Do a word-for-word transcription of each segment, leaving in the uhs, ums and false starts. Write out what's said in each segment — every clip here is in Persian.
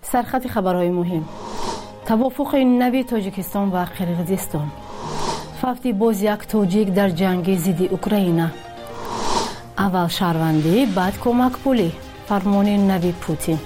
سرخط خبرهای مهم: توافق نوی تاجیکستان و قرقیزستان، فوت باز یک تاجیک در جنگ ضد اوکراین، اول شهروندی بعد کمک پولی، فرمان نوی پوتین.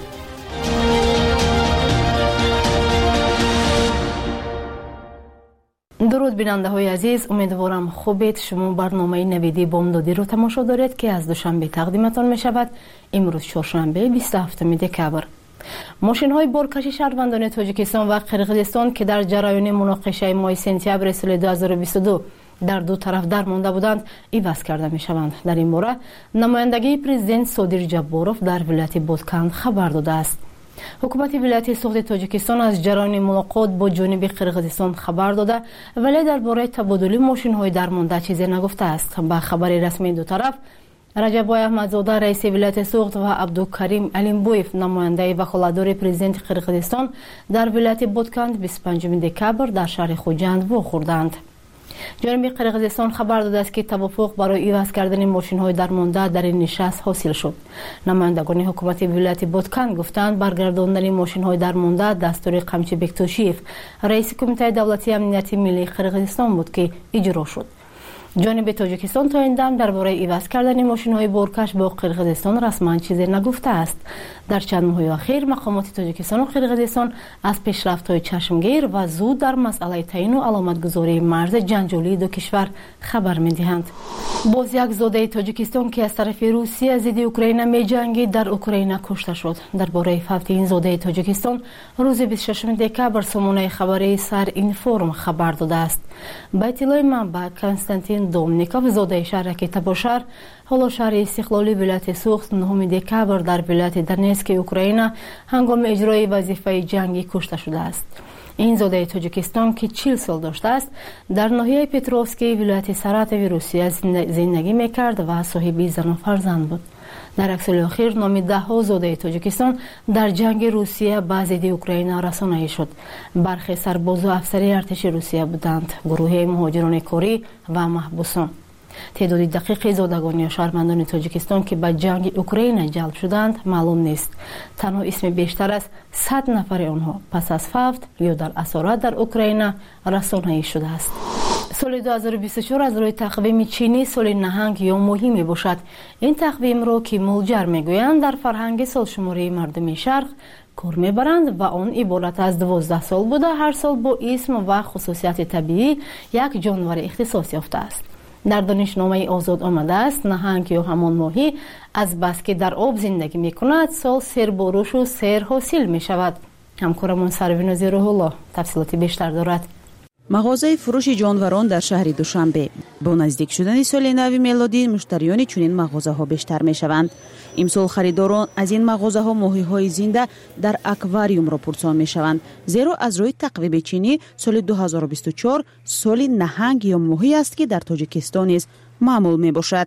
درود بیننده های عزیز، امیدوارم خوبید. شما برنامه نویدی بامدادی رو تماشا دارید که از دوشنبه تقدیمتان می شود. امروز چهارشنبه بیست و هفتم دکبر. ماشین های بارکشی شهروندان تاجیکستان و قرقیزستان که در جریان مناقشه ماه سپتامبر سال دو هزار و بیست و دو در دو طرف درمانده بودند عوض کرده می شوند. در این باره نمایندگی پرزیدنت صادر جباروف در ولایت بادکند خبر داده است. حکومت ولایت سوخت تاجیکستان از جریان ملاقات با جانب قرقیزستان خبر داده ولی درباره تبادل ماشین های درمانده چیزی نگفته است. با خبر رسمی دو طرف، رجب احمدزاده رئیس ولایت سوخت و عبدالکریم علمبویف نماینده وکالتدار پرزیدنت قرقیزستان در ولایت بادکند بیست و پنجم دکبر در شهر خوجند واخوردند. جانب قرقیزستان خبر داده است که توافق برای عوض کردن ماشین های درمانده در این نشست حاصل شد. نمایندگان حکومت ولایت بادکند گفتند برگرداندن ماشین های درمانده دستور قمچی بکتوشیف رئیس کمیته دولتی امنیتی ملی قرقیزستان بود که اجرا شد. جانب تاجیکستان تا این دم درباره عوض کردن ماشین های بارکش با قرقیزستان رسما چیزی نگفته است. در چند ماه اخیر مقامات تاجیکستان و قرقیزستان از پیشرفت‌های چشمگیر و زود در مسئله تعیین و علامتگذاری مرز جنجالی دو کشور خبر می‌دهند. باز یک زاده تاجیکستان که از طرف روسیه ضد اوکراین می‌جنگید در اوکراین کشته شد. درباره فوت این زاده تاجیکستان روز بیست و ششم دکبر سامانه خبری سر اینفورم خبر داده است. با اطلاع منبع کنستانتین دومنیکوف زاده شهر تباشر حالا شهر استقلالی ولایت سوخت نهم دکبر در ولایت دونتسک اوکراین هنگام اجرای وظیفه جنگی کشته شده است. این زاده تاجیکستان که چهل سال داشته است در ناحیه پتروفسکی ولایت ساراتوی روسیه زندگی میکرد و صاحب زن و فرزند بود. در اکسال اخیر نام ده ها زاده تاجیکستان در جنگ روسیه با ضد اوکراین رسانه‌ای شد. برخی سرباز و افسر ارتش روسیه بودند، گروه مهاجران کاری و محبوسان. تعداد دقیق زادگان یا شهروندان تاجیکستان که به جنگ اوکراین جلب شدند معلوم نیست. تنها اسم بیشتر از صد نفر آنها پس از فوت یا در اسارت در اوکراین رسانه‌ای شده است. سال دو هزار و بیست و چهار از روی تقویم چینی سال نهنگ یا ماهی می باشد. این تقویم را که مولجر می گویند در فرهنگ سالشماری مردم شرق کار می برند و آن عبارت از دوازده سال بوده هر سال با اسم و خصوصیت طبیعی یک جانور اختصاص یافته است. در دانشنامه آزاد آمده است نهنگ یا همان ماهی از بس که در آب زندگی می کند سال سیر بروش و سیر حاصل می شود. همکارمون سروین روح الله تفصیلات بیشتر دارد. مغازه فروش جانوران در شهر دوشنبه. با نزدیک شدن سال نو میلادی مشتریان چنین مغازه ها بیشتر می شوند. امسال خریداران از این مغازه ها ماهی های زنده در اکواریوم را پرسان می شوند، زیرا از روی تقویم چینی سال دو هزار و بیست و چهار سال نهنگ یا ماهی است که در تاجیکستان نیز معمول می باشد.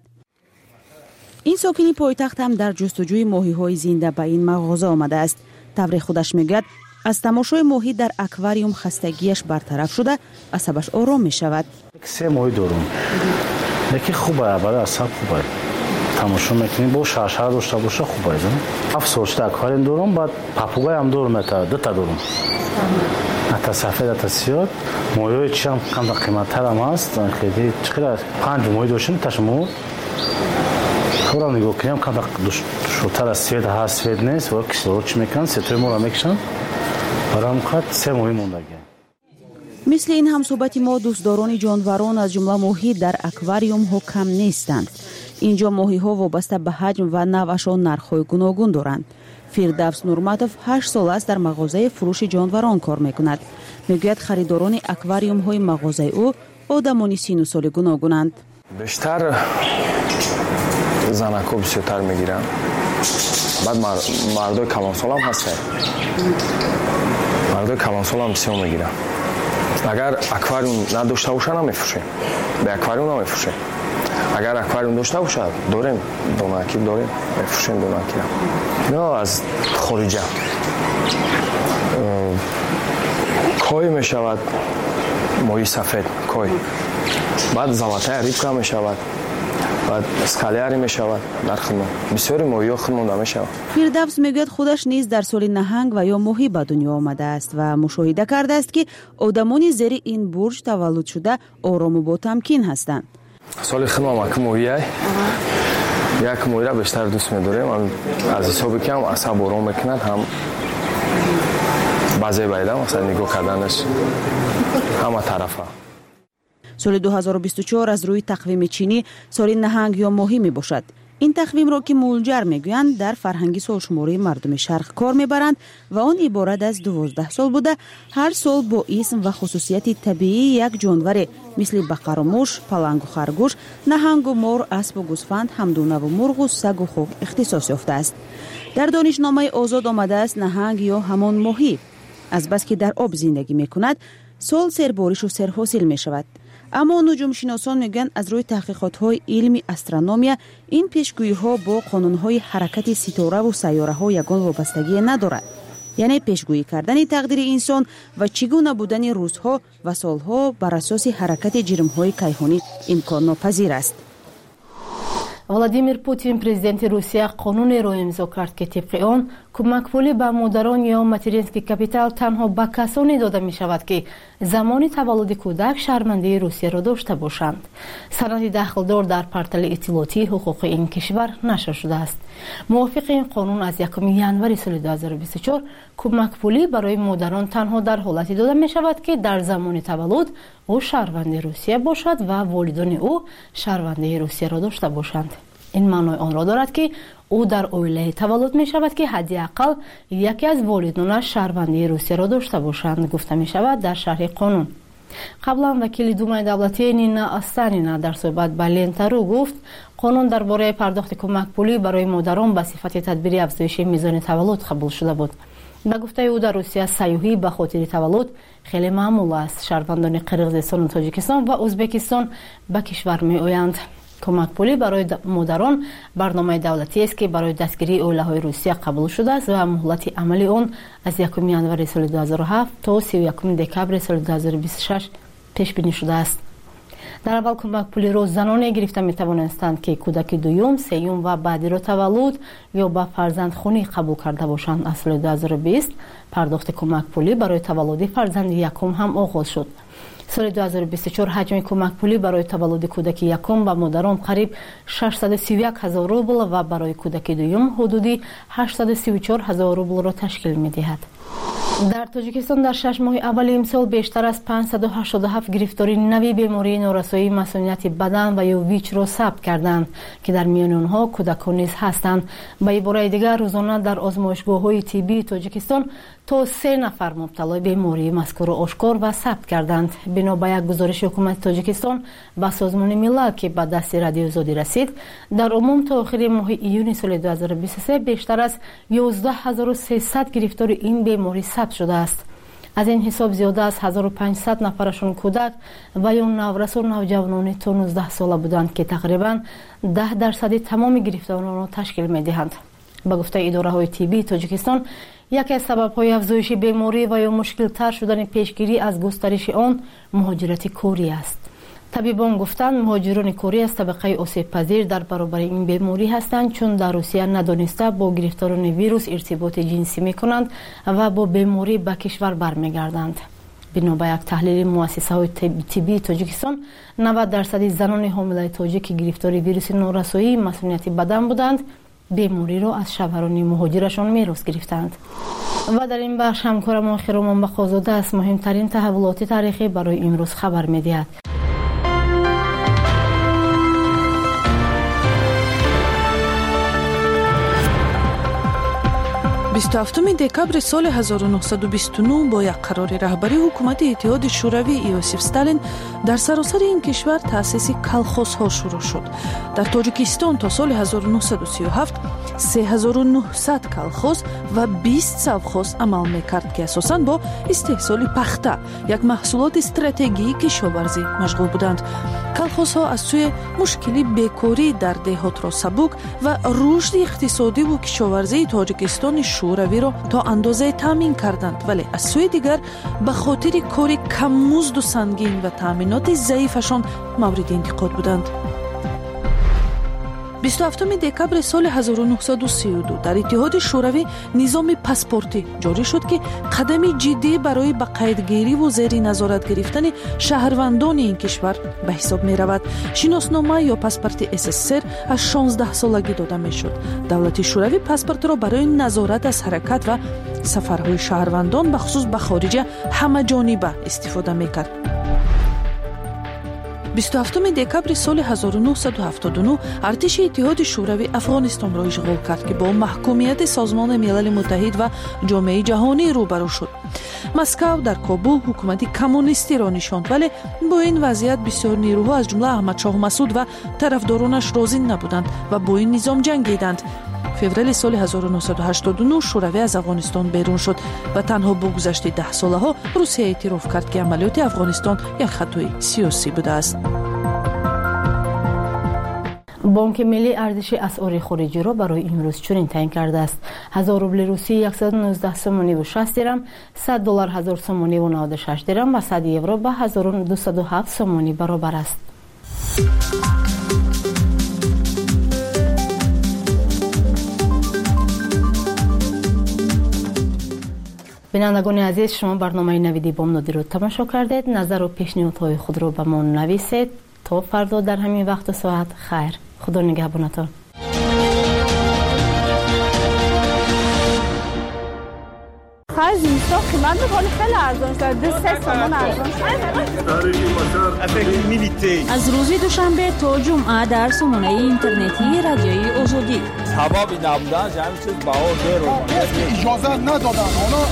این ساکنی پایتخت هم در جستجوی ماهی های زنده به این مغازه آمده است. طور خودش میگوید از تماشای ماهی در اکواریوم خستگیش برطرف شده عصبش آرام می شود. سه ماهی دارم. یکی خوبه، برای عصب خوبه. تماشا میکنیم با شرشر داشته باشه خوبه. هفت سال اکواریوم دارم، بعد پاپوگای هم دارم، دو تا دارم. تا سفید تا سیاه. ماهی چی هم کم قیمت‌تر هم است. خیلی چقدر پنج ماهی داشتیم تشمو. خورم نگاه کنیم کم شوتر از سفید هست سفید نیست و کسلور چی میکنن سطوی ما را میکشن. برام خط سه ماهی موندگی. مثل این هم صحبت ما دوستداران جانوران از جمله ماهی در اکواریوم ها کم نیستند. اینجا ماهی ها وابسته به حجم و نوعشان نرخ‌های گوناگون دارند. فیردوس نورماتوف هشت سال است در مغازه فروش جانوران کار میکند. میگوید خریداران اکواریوم های مغازه او آدمانی سن و سال گوناگونند. بیشتر زنکو بسیارتر میگیرن. بعد مردای کلانسال هم هستن. مردای کلانسال هم بسیار میگیرن. اگر اکواریوم نداشته باشه نمیفروشیم. به اکواریوم نمیفروشیم. اگر اکواریوم داشته باشه داریم، دونکی داریم، میفروشیم دونکی. نه از خارجه. کوی میشود ماهی سفید کوی. بعد زلطه ریبکا میشود. بعد скаляри мешавад дар хидмат бисёри моҳиҳо хидмонда мешавад. фирдавс мегӯяд худаш низ дар соли наҳанг ва ё моҳӣ ба дунё омадааст ва мушоҳида кардааст ки одамони зери ин бурҷ таваллуд шуда орому ботамкин ҳастанд. соли хидмам як моҳияй як моҳира бештар дӯст медорем. аз ҳисоби ки ҳам асаб ором мекунад, ҳам ба зебайда масалан нигоҳ карданаш ҳама тарафа. соли ду ҳазору бисту чор аз рӯи тақвими чинӣ соли наҳанг ё моҳӣ мебошад. ин тақвимро ки мулҷар мегӯянд дар фарҳанги солшумории мардуми шарқ кор мебаранд ва он иборат аз дувоздаҳ сол буда ҳар сол бо исм ва хусусияти табиии як ҷонваре мисли бақару муш, палангу харгӯш, наҳангу мор, аспу гӯсфанд, ҳамдунаву мурғу сагу хук ихтисос ёфтааст. дар донишномаи озод омадааст наҳанг ё ҳамон моҳӣ азбаски дар об зиндагӣ мекунад сол серборишу серҳосил мешавад. аммо нуҷумшиносон мегӯянд аз рӯи таҳқиқотҳои илми астрономия ин пешгӯиҳо бо қонунҳои ҳаракати ситораву сайёраҳо ягон вобастагие надорад. яъне пешгӯӣ кардани тақдири инсон ва чӣ гуна будани рӯзҳо ва солҳо бар асоси ҳаракати ҷирмҳои кайҳонӣ имконнопазир аст. владимир путин президенти русия қонунеро имзо кард ки тибқи он кӯмакпулӣ ба модарон ё материнский капитал танҳо ба касоне дода мешавад ки замони таваллуди кӯдак шаҳрвандии русияро дошта бошанд. санади дахлдор дар портали иттилоотии ҳуқуқи ин кишвар нашр шудааст. мувофиқи ин қонун аз якуми январи соли ду ҳазору бисту чор кӯмакпулӣ барои модарон танҳо дар ҳолате дода мешавад ки дар замони таваллуд ӯ шаҳрванди русия бошад ва волидони ӯ шаҳрвандии русияро дошта бошанд. ин маънои онро дорад ки ӯ дар оилае таваллуд мешавад ки ҳадди ақал яке аз волидонаш шаҳрвандии русияро дошта бошанд, гуфта мешавад дар шарҳи қонун. қаблан вакили думаи давлатӣ Нина Останина дар суҳбат ба Лента.ру гуфт, қонун дар бораи пардохти кӯмакпулӣ барои модарон ба сифати тадбири афзоиши мизони таваллуд қабул шуда буд. ба гуфтаи ӯ дар Русия сайёҳӣ ба хотири таваллуд хеле маъмул аст. шаҳрвандони Қирғизистону Тоҷикистон ва Ӯзбекистон ба кишвар меоянд. кӯмакпулӣ барои модарон барномаи давлатиест ки барои дастгирии оилаҳои Русия қабул шудааст ва муҳлати амали он аз якуми январи соли ду ҳазору ҳафт то си якуми декабри соли ду ҳазору бисту шаш пешбинӣ шудааст. дар аввал кӯмакпулиро заноне гирифта метавонастанд ки кӯдаки дуюм, сеюм ва баъдиро таваллуд ё ба фарзандхонӣ қабул карда бошанд. аз соли ду ҳазору бист пардохти кӯмакпулӣ барои таваллуди фарзанди якум ҳам оғоз шуд. соли ду ҳазору бисту чор ҳаҷми кӯмакпулӣ барои таваллуди кӯдаки якум ба модарон қариб шашсаду сию як ҳазор рубл ва барои кӯдаки дуюм ҳудуди ҳаштсаду сию чор ҳазор рублро ташкил медиҳад. дар Тоҷикистон дар шаш моҳи аввали имсол бештар аз панҷсаду ҳаштоду ҳафт гирифтори нави бемории норасоии масунияти бадан ва ё вичро сабт карданд ки дар миёни онҳо кӯдакон низ ҳастанд. ба ибораи дигар рӯзона дар озмоишгоҳҳои тиббии Тоҷикистон то се нафар мубталои бемории мазкурро ошкор ва сабт карданд. бино ба як гузориши ҳукумати Тоҷикистон ба Созмони милал ки ба дасти радиозодӣ расид, дар умум то охири моҳи июни соли ду ҳазору бисту се бештар аз ёздаҳ ҳазору сесад гирифтори ин беморӣ сабт шудааст. аз ин ҳисоб зиёда аз ҳазору панҷсад нафарашон кӯдак ва ё наврасу навҷавонони то нуздаҳ сола буданд ки тақрибан даҳ дарсади тамоми гирифторонро ташкил медиҳанд. ба гуфтаи идораҳои тиббии Тоҷикистон яке аз сабабҳои афзоиши беморӣ ва ё мушкилтар шудани пешгирӣ аз густариши он муҳоҷирати корӣ аст. табибон гуфтанд муҳоҷирони корӣ аз табақаи осебпазир дар баробари ин беморӣ ҳастанд, чун дар Русия надониста бо гирифторони вирус иртиботи ҷинсӣ мекунанд ва бо беморӣ ба кишвар бармегарданд. бино ба як таҳлили муассисаҳои тиббии Тоҷикистон навад дарсади занони ҳомилаи тоҷик ки гирифтори вируси норасоии масунияти бадан буданд бемориро аз шавҳарони муҳоҷирашон мерос гирифтанд. ва дар ин бахш ҳамкорам Хиромон Бахозода аз муҳимтарин таҳаввулоти таърихӣ барои имрӯз хабар медиҳад. бисту ҳафтуми декабри соли ҳазору нуҳсаду бисту нӯ бо як қарори раҳбарии ҳукумати иттиҳоди шӯравӣ Иосиф Сталин дар саросари ин кишвар таъсиси колхозҳо шурӯъ шуд. дар Тоҷикистон то соли ҳазору нуҳсаду сию ҳафт се ҳазору нуҳсад колхоз ва бист совхоз амал мекард ки асосан бо истеҳсоли пахта, як маҳсулоти стратегии кишоварзӣ машғул буданд. колхозҳо аз сӯи мушкили бекорӣ дар деҳотро сабук ва рушди иқтисодиву кишоварзии Тоҷикистони шӯравиро то андозае таъмин карданд, вале аз сӯи дигар ба хотири кори каммузду сангин ва таъминоти заифашон мавриди интиқод буданд. بیست و هفتم دکبر سال هزار و نهصد و سی و دو در اتحاد شوروی نظام پاسپورتی جاری شد که قدمی جدی برای به قیدگیری و زیر نظارت گرفتن شهروندان این کشور به حساب می رود. شناسنامه یا پاسپورت اس اس ار از شانزده سالگی داده می شد. دولت شوروی پاسپورت را برای نظارت از حرکت و سفرهای شهروندان به خصوص به خارج همه جانبه استفاده می کرد. بیست و هفتم دکبر سال هزار و نهصد و هفتاد و نه ارتش اتحاد شوروی افغانستان را اشغال کرد که با محکومیت سازمان ملل متحد و جامعه جهانی روبرو شد. مسکو در کابل حکومت کمونیستی را نشاند، ولی با این وضعیت بسیار نیروها از جمله احمد شاه مسعود و طرفدارانش راضی نبودند و با این نظام جنگیدند. فوریه سال هزار و نهصد و هشتاد و نه شوروی از افغانستان بیرون شد و تنها با گذشت ده ساله ها روسیه اعتراف کرد که عملیات افغانستان یک خطای سیاسی بوده است. بانک ملی ارزش اسعار خارجی را برای امروز چنین تعیین کرده است: هزار روبل روسی صد و نوزده سومانی و شصت درم، صد دلار هزار سومانی و نود و شش درم و صد یورو به هزار و دویست و هفت سومانی برابر است. بینندگان عزیز، شما برنامه نویدی بامدادی رو تماشا کردید. نظر و پیشنهادهای خود رو به ما نویسید. تا فردا در همین وقت و ساعت خیر. خدا نگهبانتان. خیلی زیستا قیمت بخوانی خیلی ارزان شد. دو سه سامان ارزان شد. از روز دوشنبه تا جمعه در سامانه اینترنتی رادیوی آزادی. سبب نبودن همین چیز بهار رو اجازه ندادن.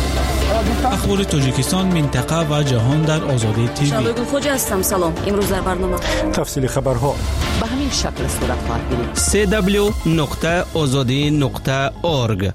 اخبار تاجیکستان، منطقه و جهان در آزادی تیوی. شبگون خوج هستم. سلام. امروز در برنامه تفصیل خبرها به همین شکل صورت خواهد گرفت. سی دبلیو نقطه آزادی نقطه اورگ.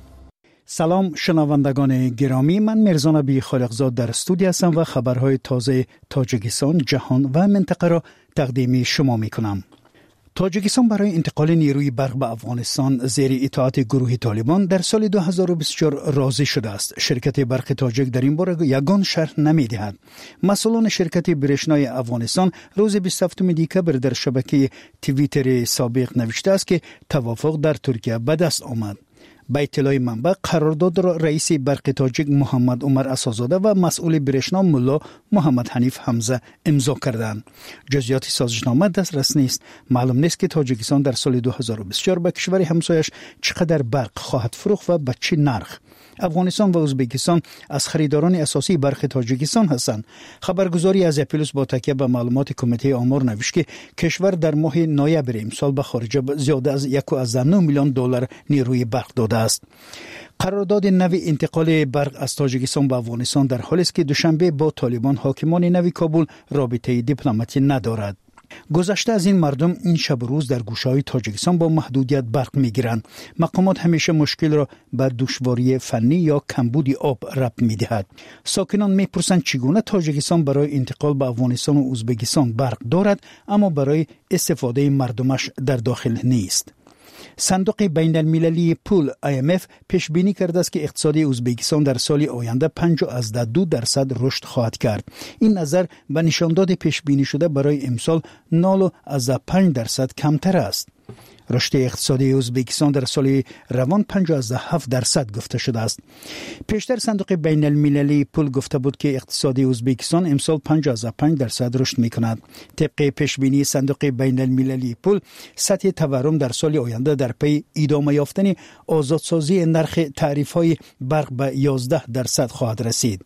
سلام شنوندگان گرامی، من مرزا نبی خالقزاد در استودیو هستم و خبرهای تازه تاجیکستان، جهان و منطقه را تقدیم شما می کنم. تاجیکستان برای انتقال نیروی برق به افغانستان زیر اطاعت گروه طالبان در سال دو هزار و بیست و چهار راضی شده است. شرکت برق تاجیک در این باره یگان شرح نمی دهد. مسئولان شرکت برشنای افغانستان روز بیست و هفتم دکبر در شبکه توییتر سابق نوشته است که توافق در ترکیه به دست آمد. با اطلاع منبع، قرارداد را رئیس برق تاجیک محمد عمر اساسزاده و مسئول برشنا ملا محمد حنیف حمزه امضا کردند. جزئیات سازشنامه دسترس نیست. معلوم نیست که تاجیکستان در سال دو هزار و بیست و چهار به کشور همسایش چقدر برق خواهد فروخت و به چه نرخ. افغانستان و ازبکستان از خریداران اساسی برق تاجیکستان هستند. خبرگزاری از اپیلوس با تکیه به معلومات کمیته آمار نوشت که کشور در ماه نوامبر امسال به خارج زیاده از یک و نه میلیون دلار نیروی برق داده است. قرارداد نو انتقال برق از تاجیکستان به افغانستان در حالی است که دوشنبه با طالبان حاکمان نو کابل رابطه دیپلماتی ندارد. گذشته از این مردم این شب و روز در گوشه‌های تاجیکستان با محدودیت برق می‌گیرند. مقامات همیشه مشکل را به دشواری فنی یا کمبود آب ربط می‌دهد. ساکنان می‌پرسند چگونه تاجیکستان برای انتقال به افغانستان و ازبکستان برق دارد اما برای استفاده مردمش در داخل نیست. صندوق بین المللی پول آی ام اف پیش بینی کرده است که اقتصاد ازبکستان در سال آینده پنجاه از دو درصد رشد خواهد کرد. این نظر به نشانداد پیش بینی شده برای امسال نود از پنج درصد کمتر است. رشد اقتصادی ازبکستان در سال روان پنجاه از هفت درصد گفته شده است. پیشتر صندوق بین المللی پول گفته بود که اقتصاد ازبکستان امسال پنجاه از پنج درصد رشد می‌کند. طبق پیش بینی صندوق بین المللی پول، سطح تورم در سال آینده در پی ادامه یافتن آزادسازی نرخ تعرفه‌های برق به یازده درصد خواهد رسید.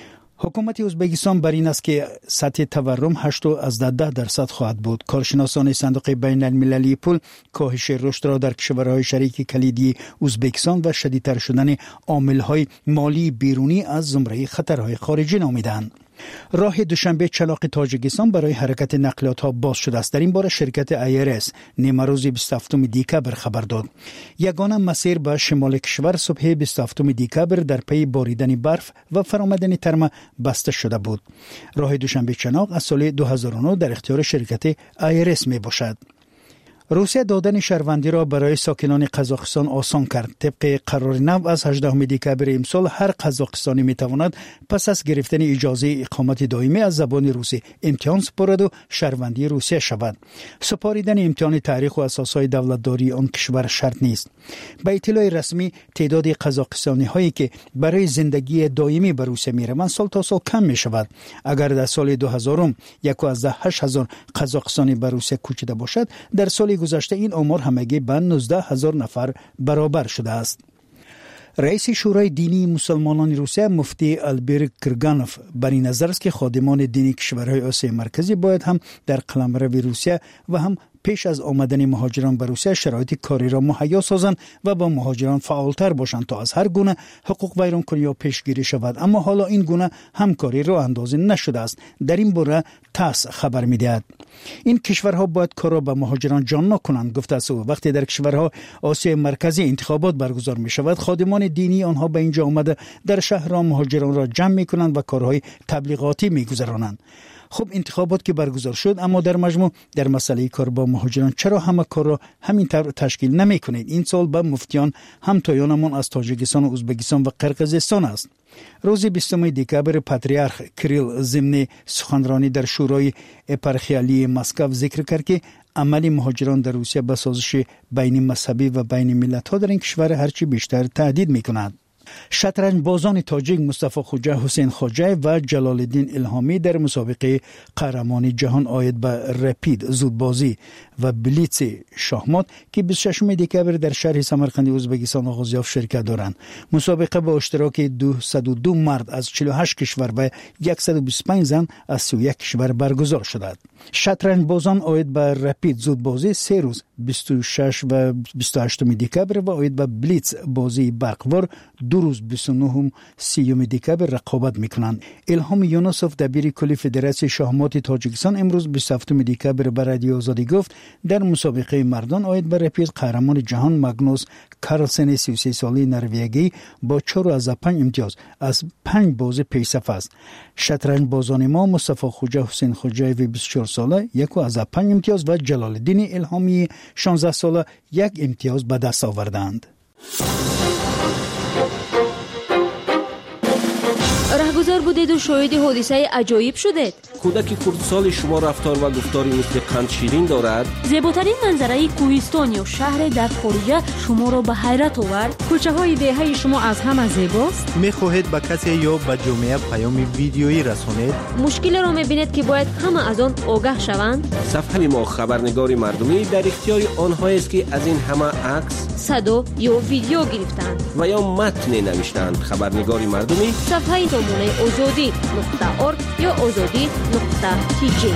حکومت ازبکستان بر این است که سطح تورم هشت از ده درصد خواهد بود. کارشناسان صندوق بین المللی پول کاهش رشد را در کشورهای شریک کلیدی ازبکستان و شدیدتر شدن عامل‌های مالی بیرونی از زمره خطرهای خارجی نامیدند. راه دوشنبه چلاق تاجیکستان برای حرکت نقلیات ها باز شده است. در این باره شرکت ای آر اس نیمه روز بیست و هفتم دکبر خبر داد. یگانه مسیر به شمال کشور صبح بیست و هفتم دکبر در پی باریدن برف و فرآمدن ترم بسته شده بود. راه دوشنبه چلاق از سال دو هزار و نه در اختیار شرکت ای آر اس می باشد. روسیه دادن شهروندی را برای ساکنان قزاقستان آسان کرد. طبق قرار نو از هجدهم دکبر امسال هر قزاقستانی میتواند پس از گرفتن اجازه اقامت دائمی از زبان روسی امتحان سپارد و شهروندی روسیه شود. سپاریدن امتحان تاریخ و اساسهای دولتداری آن کشور شرط نیست. به اطلاع رسمی تعداد قزاقستانی هایی که برای زندگی دائمی به روسیه میروند سال تا سال کم می شود. اگر در سال دو هزار یک و از هشت هزار قزاقستانی به روسیه کوچیده باشد، در سال گذشته این آمار همگی به نوزده هزار نفر برابر شده است. رئیس شورای دینی مسلمانان روسیه مفتی البرگ کرگانوف بر این نظر است که خادمان دینی کشورهای آسیای مرکزی باید هم در قلمرو روسیه و هم پیش از آمدن مهاجران به روسیه شرایط کاری را مهیا سازند و با مهاجران فعالتر باشند تا از هر گونه حقوق ویرانکنی یا پیشگیری شود. اما حالا این گونه همکاری را اندازه نشده است. در این باره تاس خبر می‌دهد این کشورها باید کار را به مهاجران جان نکنند. گفته است وقتی در کشورها آسیای مرکزی انتخابات برگزار می شود، خادمان دینی آنها به اینجا آمده در شهرها مهاجران را جمع می کنند و کارهای تبلیغاتی می گذرانند. خب انتخابات که برگزار شد، اما در مجموع در مسئله کار با مهاجران چرا همه کار را همین طور تشکیل نمی کنید؟ این سال به مفتیان همتایانمان از تاجیکستان و ازبکستان و قرقیزستان است. روز بیستم دکبر پاتریارخ کریل ضمن سخنرانی در شورای اپارخیالی مسکو ذکر کرد که عمل مهاجران در روسیه به سازش بین مذهبی و بین ملت‌ها در این کشور هرچی بیشتر تهدید می‌کند. شطرنج بازان تاجیک مصطفی خوجه حسین خوجه و جلال الدین الهامی در مسابقه قهرمانی جهان آید به رپید زودبازی و بلیتس شاهمات که بیست و ششم دکبر در شهر سمرقند ازبکستان آغاز یافت شرکت دارند. مسابقه با اشتراک دویست و دو مرد از چهل و هشت کشور و صد و بیست و پنج زن از سی و یک کشور برگزار شده. شطرنج بازان آید به رپید زودبازی سه روز بیست و شش و بیست و هشت دکبر و آید به بلیتس بازی برقوار دو روز بیست و نه و سی دکبر رقابت میکنند. الهام یونسوف دبیر کل فدراسیون شاهمات تاجیکستان امروز بیست و هفتم دکبر به رادیو آزادی گفت در مسابقه مردان آید به رپید قهرمان جهان ماگنوس کارلسن سی و سه ساله نروژی با چهار از پنج امتیاز از پنج باز پیشرفت است. شطرنج بازان ما مصطفی خوجه حسین خوجه و بیست و چهار ساله یک از پنج امتیاز و جلال الدین الهامی شانزده ساله یک امتیاز به دست آوردند. رهگذر بودید و شاهد حادثه عجایب شدید. کودک کردسال شما رفتار و گفتاری مثل قند شیرین دارد. زیباترین منظره کوهستان یا شهر در خارج شما را به حیرت آورد. کوچه های دهه شما از همه زیباست. میخواهید به کسی یا به جامعه پیام ویدیویی رسانید. مشکل را میبینید که باید همه از آن آگاه شوند. صفحه ما خبرنگار مردمی در اختیار آنهایی است که از این همه عکس، صدا یا ویدیو گرفتند و یا متن نوشتند. خبرنگار مردمی صفحه سامانه آزادی نقطه ارگ یا آزادی نقطه تی جی.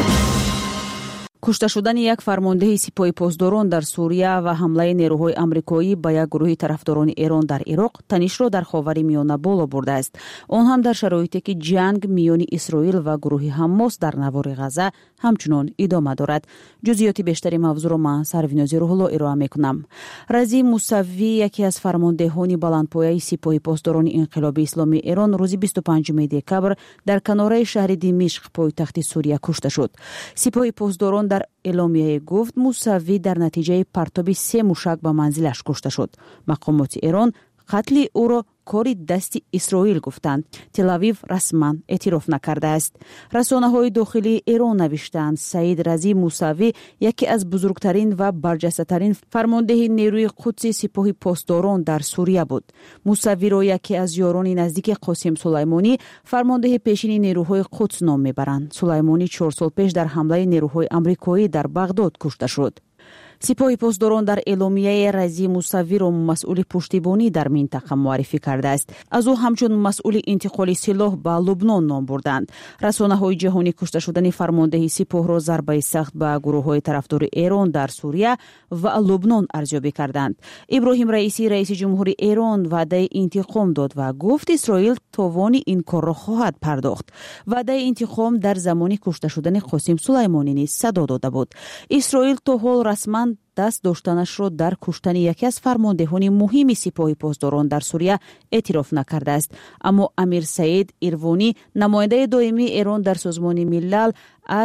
کشته شدن یک فرمانده سپاه پاسداران در سوریه و حمله نیروهای آمریکایی به یک گروه طرفداران ایران در عراق تنش را در خاورمیانه بالا برده است. آن هم در شرایطی که جنگ میان اسرائیل و گروه حماس در نوار غزه همچنان ادامه دارد. جزئیات بیشتری موضوع را من سروینازی روح الله ارائه میکنم. رضی موسوی یکی از فرماندهان بلندپایه سپاه پاسداران انقلابی اسلامی ایران روز بیست و پنجم دکبر در کناره شهر دمشق پایتخت سوریه کشته شد. سپاه پاسداران در اعلامیه گفت موسوی در نتیجه پرتاب سه موشک به منزلش کشته شد. مقامات ایران قتل او را کاری دست اسرائیل گفتند. تل‌آویو رسما اعتراف نکرده است. رسانه‌های داخلی ایران نوشتند سعید رضی موسوی یکی از بزرگترین و برجسته‌ترین فرمانده نیروی قدس سپاه پاسداران در سوریه بود. موسوی را یکی از یاران نزدیک قاسم سلیمانی فرمانده پیشین نیروهای قدس نام میبرند. سلیمانی چهار سال پیش در حمله نیروهای آمریکایی در بغداد کشته شد. سپاه پاسداران در اعلامیه رضی موسوی را مسئول پشتیبانی در منطقه معرفی کرده است. از او همچون مسئول انتقال سلاح به لبنان نام بردند. رسانه‌های جهانی کشته شدن فرمانده سپاه را ضربه سخت به گروه‌های طرفدار ایران در سوریه و لبنان ارزیابی کردند. ابراهیم رئیسی رئیس جمهوری ایران وعده انتقام داد و گفت اسرائیل توان این کار را خواهد پرداخت. وعده انتقام در زمان کشته شدن قاسم سلیمانی نیز صدا داده بود. اسرائیل تا حال رسما دست داشتنش را در کشتن یکی از فرماندهان مهم سپاه پاسداران در سوریه اعتراف نکرده است. اما امیر سعید ایروانی نماینده دائمی ایران در سازمان ملل از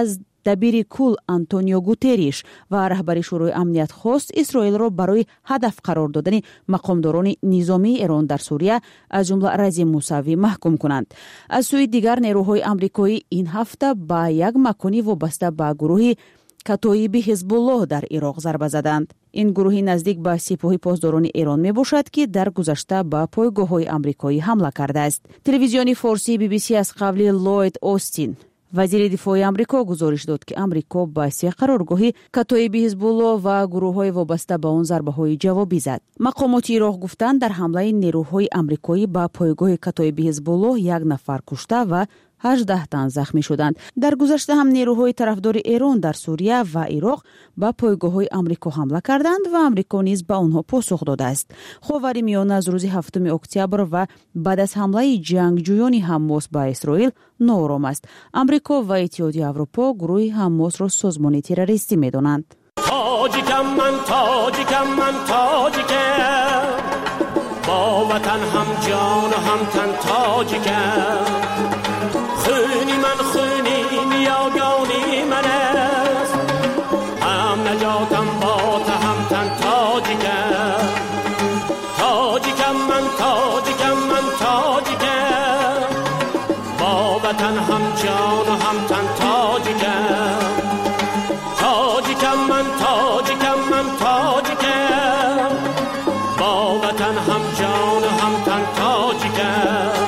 дабири кул Антонио Гутериш ва раҳбари шӯрои амният хост Исроилро барои ҳадаф қарор додани мақомдорони низомии Эрон дар Сурия аз ҷумла Разим Мусаввӣ маҳкум кунанд. аз сӯи дигар нерӯҳои амрикоӣ ин ҳафта ба як макони вобаста ба гурӯҳи катоиби ҳизбуллоҳ дар Ироқ зарба заданд. ин гурӯҳи наздик ба сипоҳи поздорони Эрон мебошад ки дар гузашта ба пойгоҳҳои амрикоӣ ҳамла кардааст. телевизиони форсии би би си аз қавли Ллойд Остин, вазири дифои Амрико, гузориш дод ки Амрико ба се қароргоҳи катоиби ҳизбуллоҳ ва гурӯҳҳои вобаста ба он зарбаҳои ҷавобӣ зад. мақомоти Ироқ гуфтанд дар ҳамлаи нерӯҳои амрикоӣ ба пойгоҳи катоиби ҳизбуллоҳ як нафар кушта ва ҳаждаҳ тан захмӣ шуданд. дар гузашта ҳам нерӯҳои тарафдори Эрон дар Сурия ва Ироқ ба пойгоҳҳои Амрико ҳамла карданд ва Амрико низ ба онҳо посух додааст. ховари миёна аз рӯзи ҳафтуми октябр ва баъд аз ҳамлаи ҷангҷӯёни Ҳамос ба Исроил ноором аст. Амрико ва Иттиҳодияи Аврупо гурӯҳи Ҳамосро созмони террористӣ медонанд. тоҷикам ман тоҷикам ман тоҷикам با وطن هم جان و هم تن تاجیکم خونی من خونی نیاگانی من است هم نجاتم با تا هم تن تاجیکم تاجیکم من تاجیکم من تاجیکم با وطن هم جان و هم تن تاجیکم تاجیکم من تاجیکم من تاجیکم با وطن هم جان و هم تن تاجیکم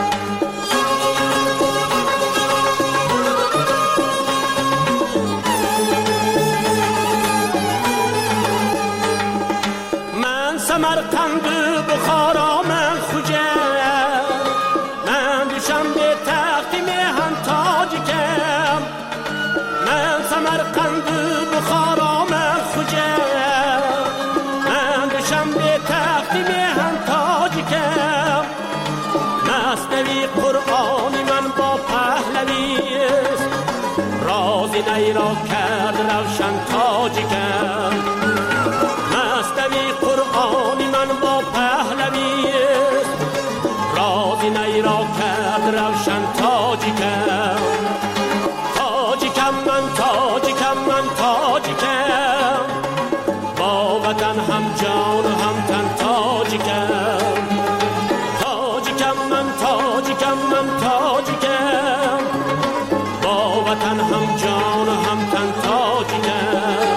من سمرقند بخارا من خوجم من دوشم به تختی میهن تاجیکم من سمرقند بخارا من خوجم من دوشم به تختی میهن تاجیکم مصنوی قرآنی من با پهلوی است رازی نیرا کرد روشن تاجیکم مصنوی قرآنی من با پهلوی است رازی نیرا کرد روشن تاجیکم تاجیکم من تاجیکم من تاجیکم با وطن هم جان و هم تن تاجیکم تاجیکم من تاجیکم من تاجیکم با وطن هم جان و هم تن تاجیکم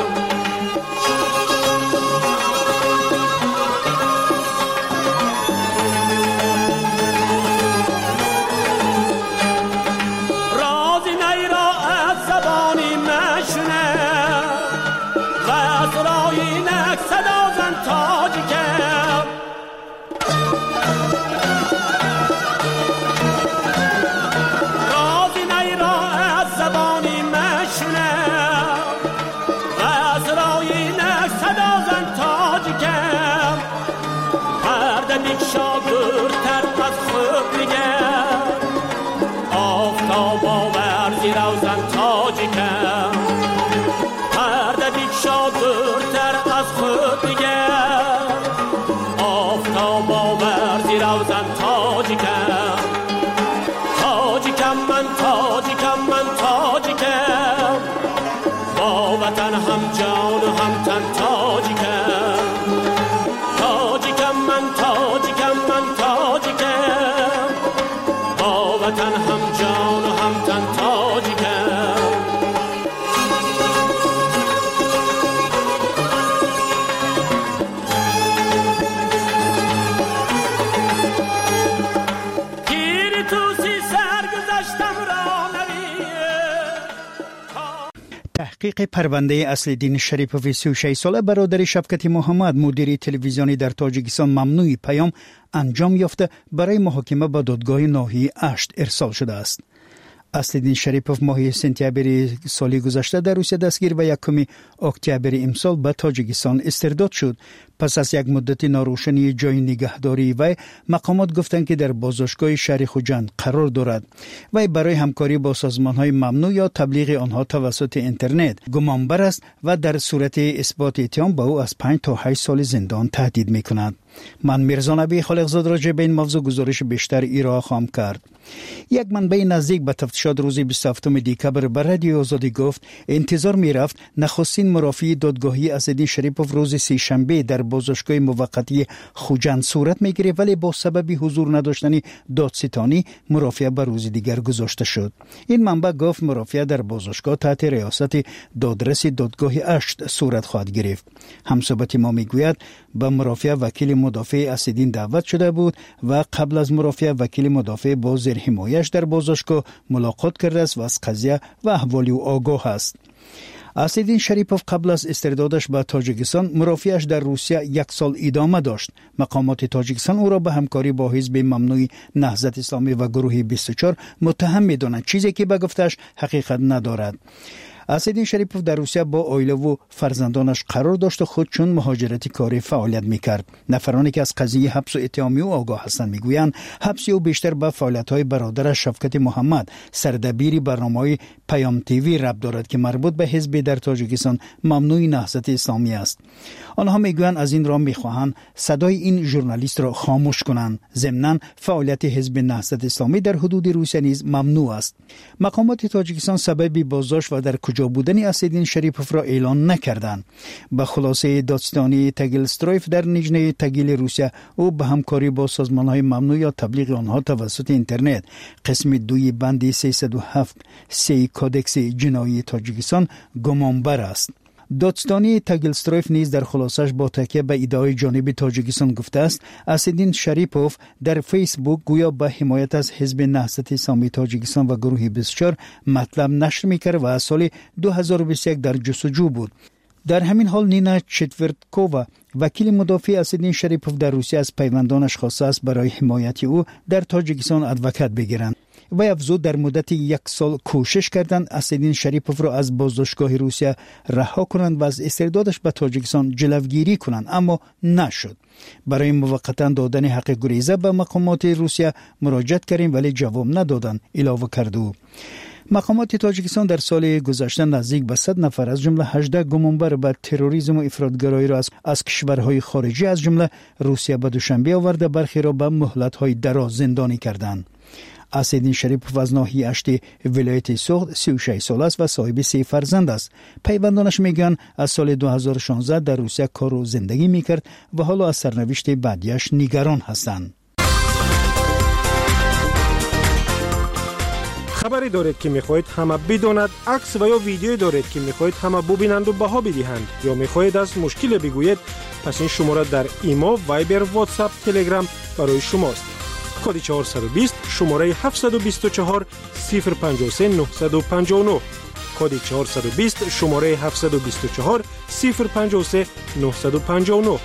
رازی نیرا از زبانی مشنه و از رایی نک صدا زن تاجیکم رازی نیرا از زبانی مشنه و از رایی نک صدا زن تاجیکم پرده میکشا دورتر از خوب نگر آفتاب آور زیر اوزن تاجیکم پرده بیکشا دورتر از خود نگر آفتاب آور زیر اوزن تاجیکم تاجیکم من تاجیکم من تاجیکم با وطن هم جان و هم تن تاجیکم تاجیکم من تاجیکم من تاجیکم با وطن هم جان و هم تن تاجیکم گیری توسی سرگذشتم را تحقیق پرونده اصل‌الدین شریپوف سی و شش ساله برادر شفقت محمد مدیر تلویزیونی در تاجیکستان ممنوع پیام انجام یافته برای محاکمه به دادگاه ناحیه اشت ارسال شده است. اصل‌الدین شریپوف ماه سپتامبر سال گذشته در روسیه دستگیر و یکم اکتبر امسال به تاجیکستان استرداد شد. پس از یک مدت ناروشنی جای نگهداری وی، مقامات گفتند که در بازداشتگاه شهر خوجند قرار دارد. وی برای همکاری با سازمان‌های ممنوع یا تبلیغ آنها توسط اینترنت گمانبر است و در صورت اثبات اتهام به او از پنج تا هشت سال زندان تهدید می‌کند. من میرزا نبی خالقزاد راجع به این موضوع گزارش بیشتر ارائه خواهم کرد. یک منبع نزدیک به تفتیشات روز بیست و هفتم دکبر بر رادیو آزادی گفت انتظار میرفت نخستین مرافعه دادگاهی اسدالدین شریپوف روز سه شنبه در بازداشتگاه موقتی خوجند صورت میگیره، ولی با سبب حضور نداشتن دادستانی مرافعه به روز دیگر گذاشته شد. این منبع گفت مرافعه در بازداشتگاه تحت ریاست دادرس دادگاه اشت صورت خواهد گرفت. همصحبت ما میگوید به مرافعه وکیل مدافع اسدالدین دعوت شده بود و قبل از مرافعه وکیل مدافع با زیر حمایش در بازداشتگاه ملاقات کرده است و از قضیه و احوال او آگاه است. اسدالدین شریپوف قبل از استردادش به تاجیکستان مرافعش در روسیه یک سال ادامه داشت. مقامات تاجیکستان او را به همکاری با حزب ممنوع نهضت اسلامی و گروه بیست و چهار متهم می‌دانند، چیزی که به گفتش حقیقت ندارد. اسدالدین شریپوف در روسیه با عائله و فرزندانش قرار داشت و خود چون مهاجرتی کاری فعالیت میکرد. نفرانی که از قضیه حبس و اتهامی او آگاه هستند میگویند حبس او بیشتر به فعالیت‌های برادرش شفقت محمد سردبیر برنامه‌های پیام تیوی ربط دارد که مربوط به حزب در تاجیکستان ممنوع نهضت اسلامی است. آنها میگویند از این راه میخواهند صدای این ژورنالیست را خاموش کنند. ضمناً فعالیت حزب نهضت اسلامی در حدود روسیه نیز ممنوع است. مقامات تاجیکستان سبب بازداشت و در کجا بودن اسدالدین شریپوف را اعلان نکردند. به خلاصه دادستانی تگیلسترویف در نجنه تگیل روسیه او به همکاری با سازمان‌های ممنوع یا تبلیغ آنها توسط اینترنت قسم دوی بند سیصد و هفت سی کودکس جنایی تاجیکستان گمانبر است. دادستانی تگیلسترویف نیز در خلاصش با تکیه به ادعای جانب تاجیکستان گفته است اسدالدین شریپوف در فیسبوک گویا به حمایت از حزب نهضت اسلامی تاجیکستان و گروه بیست و چهار مطلب نشر میکرد و از سال دو هزار و بیست و یک در جستجو بود. در همین حال نینا چتورتکووا وکیل مدافع اسدالدین شریپوف در روسیه از پیوندانش خواسته است برای حمایت او در تاجیکستان ادوکات بگیرند. و افزود در مدت یک سال کوشش کردند اسدالدین شریپوف را از بازداشتگاه روسیه رها کنند و از استردادش به تاجیکستان جلوگیری کنند، اما نشد. برای موقتا دادن حق گریزه به مقامات روسیه مراجعت کردیم ولی جواب ندادند، اضافه کرد او. مقامات تاجیکستان در سال گذشته نزدیک به صد نفر از جمله هجده گمانبر به تروریسم و افراطگرایی را از, از کشورهای خارجی از جمله روسیه به دوشنبه آورده، برخی را به مهلت‌های دراز زندانی کردند. اسدالدین شریپوف از ناحیه اشت ولایت سوخت سی و شش ساله است و صاحب سه فرزند است. پیوندانش میگن از سال دو هزار و شانزده در روسیه کار و زندگی میکرد و حالا از سرنوشت بعدیش نگران هستند. خبری دارید که میخواهید همه بداند، عکس و یا ویدیویی دارید که میخواهید همه ببینند و بها بدهند یا میخواهید از مشکل بگویید، پس این شماره در ایمو، وایبر، واتساپ، تلگرام برای شماست. کد چهارصد و بیست شماره هفتصد و بیست و چهار صفر پنجاه و سه نهصد و پنجاه و نه. کد چهارصد و بیست شماره هفتصد و بیست و چهار صفر پنجاه و سه نهصد و پنجاه و نه.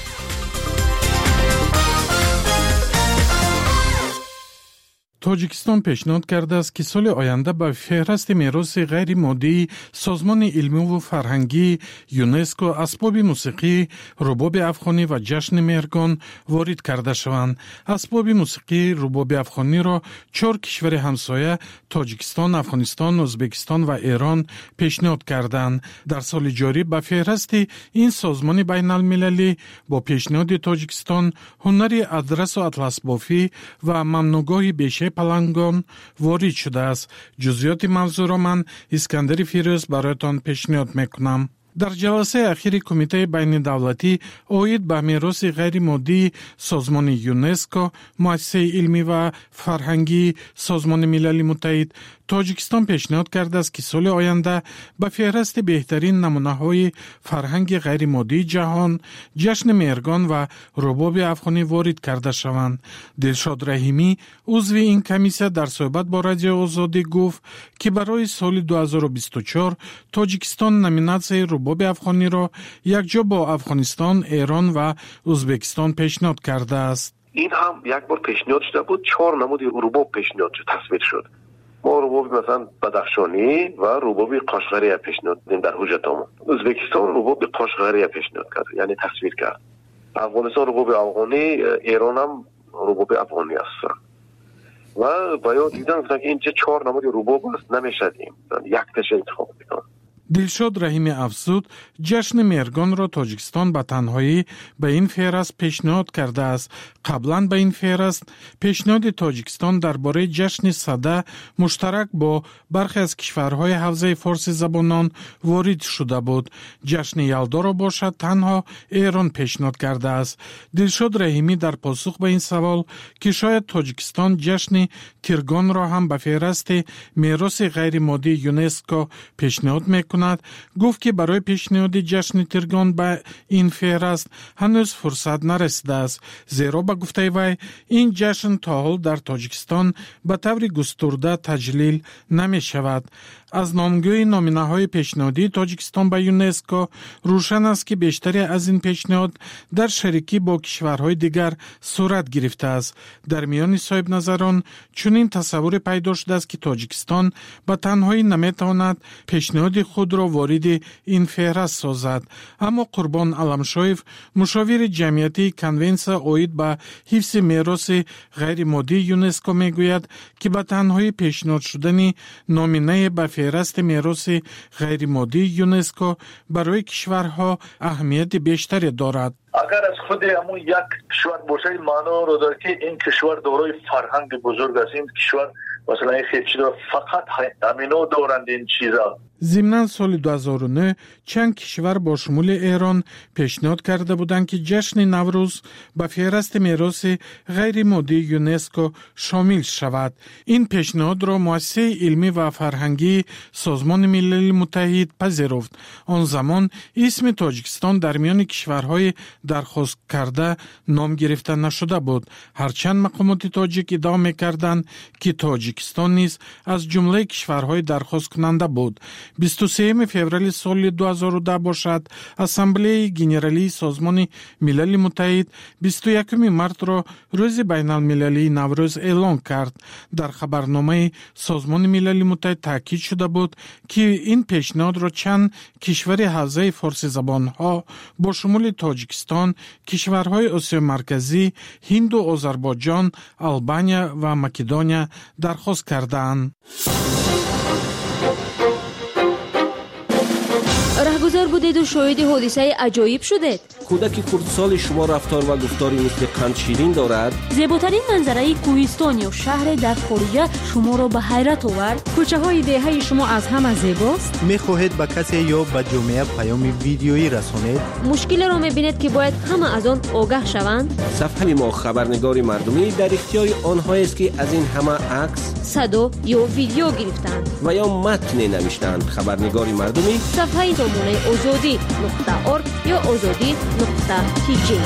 تاجیکستان پیشنهاد کرده است که سال آینده به فهرست میراث غیر مادی سازمان علمی و فرهنگی یونسکو اسباب موسیقی رباب افغانی و جشن مهرگان وارد کرده شوند. اسباب موسیقی رباب افغانی را چهار کشور همسایه تاجیکستان، افغانستان، ازبکستان و ایران پیشنهاد کردند. در سال جاری به فهرست این سازمان بین المللی با پیشنهاد تاجیکستان هنری ادرس و اطلس بافی و ممنوعگاه بیشه پلنگان وارد شده است. جزئیات موضوع را من اسکندر فیروز برایتان پیشنهاد میکنم. در جلسه اخیر کمیته بین دولتی عاید به میراث غیر مادی سازمان یونسکو، مؤسسه علمی و فرهنگی سازمان ملل متحد، تاجیکستان پیشنهاد کرده است که سال آینده به فهرست بهترین نمونه‌های فرهنگ غیر مادی جهان جشن مهرگان و رباب افغانی وارد کرده شوند. دلشاد رحیمی عضو این کمیسیون در صحبت با رادیو آزادی گفت که برای سال دو هزار و بیست و چهار تاجیکستان نامیناسیون رباب افغانی را یکجا با افغانستان، ایران و ازبکستان پیشنهاد کرده است. این هم یک بار پیشنهاد شده بود، چهار نمود رباب پیشنهاد شد، تصویر شد. ما رباب مثلا بدخشانی و رباب قاشقری پیشنهاد دادیم در حجتامون. ازبکستان رباب قاشقری پیشنهاد کرد، یعنی تصویر کرد. افغانستان رباب افغانی، ایران هم رباب افغانی است. و باید دیدن که این چه چهار نماد رباب است نمیشدیم یک تش انتخاب میکنم. دلشاد رحیمی افزود جشن مهرگان را تاجیکستان به تنهایی به این فهرست پیشنهاد کرده است. قبلا به این فهرست پیشنهاد تاجیکستان درباره جشن سده مشترک با برخی از کشورهای حوزه فارسی زبانان وارد شده بود. جشن یلدا را باشد تنها ایران پیشنهاد کرده است. دلشاد رحیمی در پاسخ به این سوال که شاید تاجیکستان جشن تیرگان را هم به فهرست میراث غیر مادی یونسکو پیشنهاد میکند، گفت که برای پیشنهاد جشن تیرگان به این فهرست هنوز فرصت نرسیده است، زیرا به گفته وی این جشن تا حال در تاجیکستان به طور گسترده تجلیل نمی شود. از نامگوی نامینه های پیشنهادی تاجیکستان به یونسکو روشن است که بیشتری از این پیشنهاد در شریکی با کشورهای دیگر صورت گرفته است. در میان صاحب نظران چنین تصور پیدا شده است که تاجیکستان به تنهایی نمیتواند پیشنهاد خود را وارد این فهرست سازد. اما قربان علمشایف مشاور جمعیتی کنونس اوید به حفظ میراث غیر مادی یونسکو میگوید که به تنهایی پیشنهاد شدن نامینه به فهرست میراث غیر مادی یونسکو برای کشورها اهمیت بیشتری دارد. اگر از خود همون یک کشور باشه معنا رو داره که این کشور دارای فرهنگ بزرگ است، این کشور مثلا این خیلی چیزا فقط همینو دارند این چیزا. ضمناً سال دو هزار و نه چند کشور با شمول ایران پیشنهاد کرده بودند که جشن نوروز به فهرست میراث غیر مادی یونسکو شامل شود. این پیشنهاد را مؤسسه علمی و فرهنگی سازمان ملل متحد پذیرفت. آن زمان اسم تاجیکستان در میان کشورهای درخواست کرده نام گرفته نشده بود، هرچند مقامات تاجیک ادعا می‌کردند که تاجیکستان نیز از جمله کشورهای درخواست کننده بود. بیست و سوم فوریه سال دو هزار و ده باشد اسامبله گنرالی سازمان ملل متحد بیست و یکم مارس را روز بین المللی نوروز اعلان کرد. در خبرنامه سازمان ملل متحد تاکید شده بود که این پیشنهاد را چند کشور حوزه فارسی زبان ها با شمول تاجیکستان، کشورهای آسیا مرکزی، هند و آذربایجان، آلبانیا و مکدونیا درخواست کردند. رهگذر بودید و شاهد حادثه عجایب شدید. کودک کردسال شما رفتار و گفتاری مثل قند شیرین دارد. زیباترین منظره کوهستان یا شهر در خارج شما را به حیرت آورد. کوچه های دهه شما از همه زیباست. میخواهید به کسی یا به جامعه پیام ویدیویی رسانید؟ مشکل را میبینید که باید همه از آن آگاه شوند. صفحه ما خبرنگار مردمی در اختیار آنها است که از این همه عکس، صدا یا ویدیو گرفتند و یا متن نوشتند. خبرنگار مردمی صفحه سامانه آزادی نقطه ارگ یا آزادی نقطه تی جی.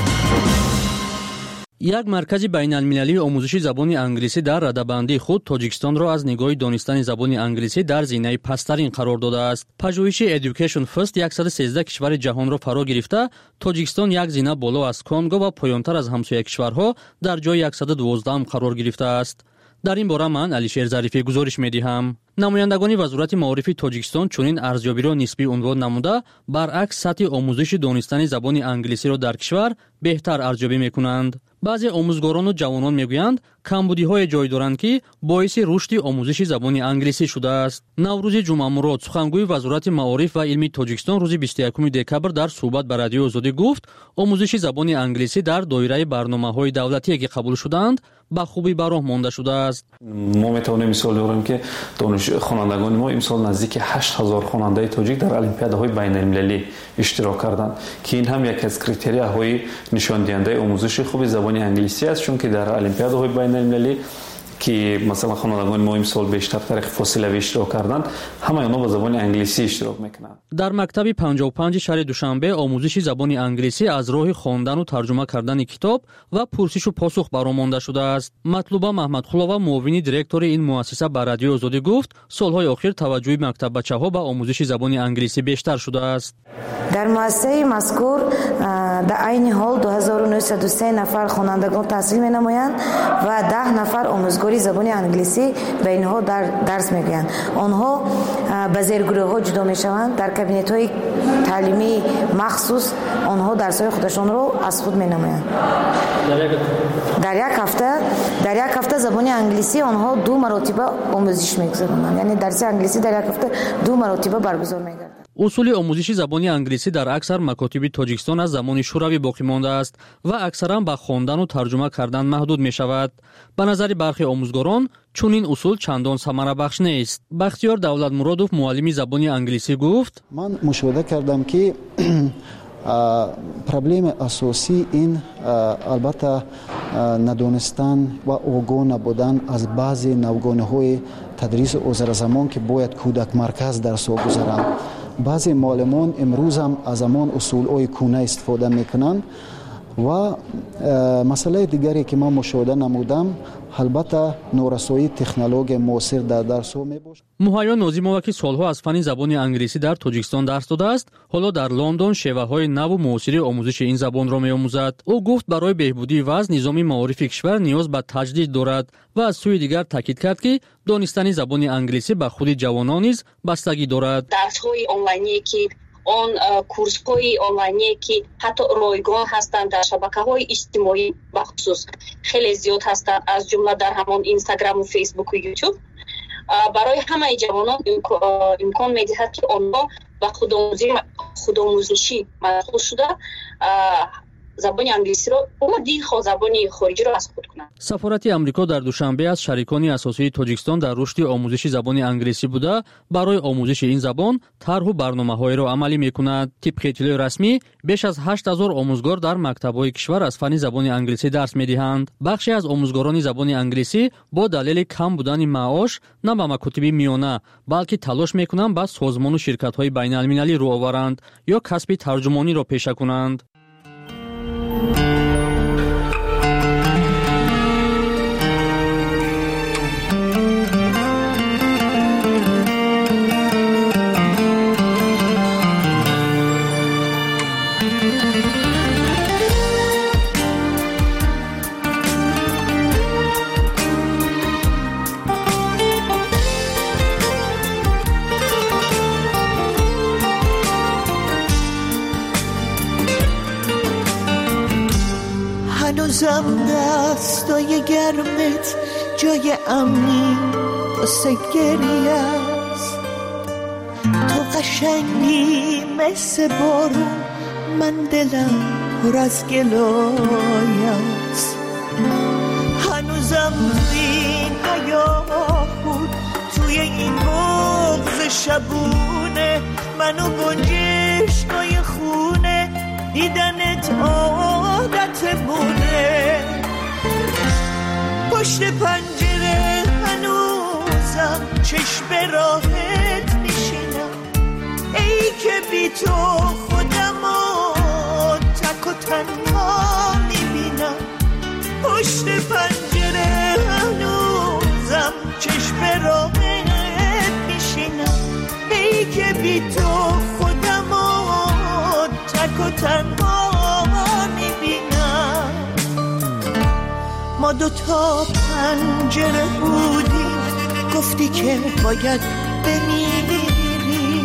یک مرکز بین المللی آموزش زبان انگلیسی در رده‌بندی خود تاجیکستان را از نگاه دانستن زبان انگلیسی در زینه پسترین قرار داده است. پژوهش Education First صد و سیزده کشور جهان را فرا گرفته، تاجیکستان یک زینه بالا از کنگو و پایانتر از همسایه کشورها در جای صد و دوازده قرار گرفته است. در این باره من علیشیر ظریفی گزارش می‌دهم. نمایندگان وزارت معارف تاجیکستان چنین ارزیابی را نسبی عنوان نموده، برعکس سطح آموزش دانستن زبان انگلیسی را در کشور بهتر ارزیابی می‌کنند. بعضی آموزگاران و جوانان میگویند کمبودی‌های جای دارند که باعث رشد آموزش زبان انگلیسی شده است. نوروز جمعه مراد سخنگوی وزارت معارف و علم تاجیکستان روز بیست و یکم دکبر در صحبت با رادیو آزادی گفت آموزش زبان انگلیسی در دایره برنامه‌های دولتی که قبول شدند با خوبی به راه مانده شده است. ما میتوانیم مثال بزنیم که دانش خوانندگان ما امسال نزدیک هشت هزار خواننده تاجیک در المپیادهای بین المللی اشتراک کردند که این هم یک از کریتریاهای نشان دهنده آموزش خوب زبان انگلیسی است، چون که در المپیادهای بین المللی که مثلا خوانندگان ما امسال بیشتر طریق فاصله اشتراک کردند، همه آنها با زبان انگلیسی اشتراک میکنند. در مکتب پنجاه و پنج شهر دوشنبه آموزش زبان انگلیسی از راه خواندن و ترجمه کردن کتاب و پرسش و پاسخ برآمده شده است. مطلوبه محمدخلووا معاون دیرکتور این مؤسسه به رادیو آزادی گفت سالهای اخیر توجه مکتب بچه‌ها به آموزش زبان انگلیسی بیشتر شده است. در مؤسسه مذکور در عین حال دو هزار و نهصد و سه نفر خوانندگان تحصیل می‌نمایند و ده نفر آموزگار کاری زبان انگلیسی به اینها در درس میگویند. آنها به زیرگروه‌ها جدا میشوند، در کابینت‌های تعلیمی مخصوص آنها درس‌های خودشان رو از خود مینمایند. در یک هفته در یک هفته زبان انگلیسی آنها دو مرتبه آموزش می‌گذرانند، یعنی درس انگلیسی در یک هفته دو مرتبه برگزار می‌گردد. اصول آموزش زبان انگلیسی در اکثر مکاتب تاجیکستان از زمان شوروی باقی مانده است و اکثرا به خواندن و ترجمه کردن محدود می شود. به نظر برخی آموزگاران چون این اصول چندان ثمره بخش نیست. بختیار دولت مرادوف معلم زبان انگلیسی گفت: من مشاهده کردم که پرابلم اساسی این البته ندانستن و آگاه نبودن از بعضی نوگانه‌های تدریس عذر زمان که باید کودک مرکز درس ها گذارند. بعضی معلمان امروز هم از همان اصول‌های کهنه استفاده میکنند و مسئله دیگری که من مشاهده نمودم البته نورسایی تکنولوژی معاصر در درس ها میباشد. مهیا نازیمова که سالها از فن زبان انگلیسی در تاجیکستان درس داده است، حالا در لندن شیوه‌های نو و معاصر آموزش این زبان را می‌آموزد. او گفت برای بهبودی وضع نظام معارف کشور نیاز به تجدید دارد و از سوی دیگر تاکید کرد که دانستن زبان انگلیسی به خود جوانان نیز بستگی دارد. درس‌های آنلاینی که آن کورس‌های آنلاینی که حتی رایگان هستند در شبکه‌های اجتماعی بخصوص خیلی زیاد هستند، از جمله در همان اینستاگرام و فیسبوک و یوتیوب، برای همه جوانان امکان می‌دهد که آنها به خودآموزشی مشغول شده زبان انگلیسی را و دیگر زبان خارجی را از خود کنند. سفارت آمریکا در دوشنبه از شریکان اساسی تاجیکستان در رشد آموزش زبان انگلیسی بوده برای آموزش این زبان طرح و برنامه‌های را عملی می‌کند. طبق اطلاع رسمی بیش از هشت هزار آموزگار در مکتب‌های کشور از فن زبان انگلیسی درس می‌دهند. بخشی از آموزگاران زبان انگلیسی با دلیل کم بودن معاش نه به مکاتب میانه بلکه تلاش می‌کنند با سازمان و شرکت‌های بین‌المللی رو آورند یا کسب ترجمانی را پیشه کنند. هنوزم دستای گرمت جای امنی واسه گریه است، تو قشنگی مثل بارون، من دلم پر از گلای است. هنوزم این حیاهون توی این بغض شبونه، منو گنجشکای خونه دیدنت عادتمونه. پشت پنجره هنوزم چشم راحت میشینم، ای که بی تو خودمو تک و تنها میبینم. پشت پنجره هنوزم چشم راحت میشینم، ای که بی تو خودمو تک و تنها میبینم. ما دوتا پنجره بودیم، گفتی که باید بمیری،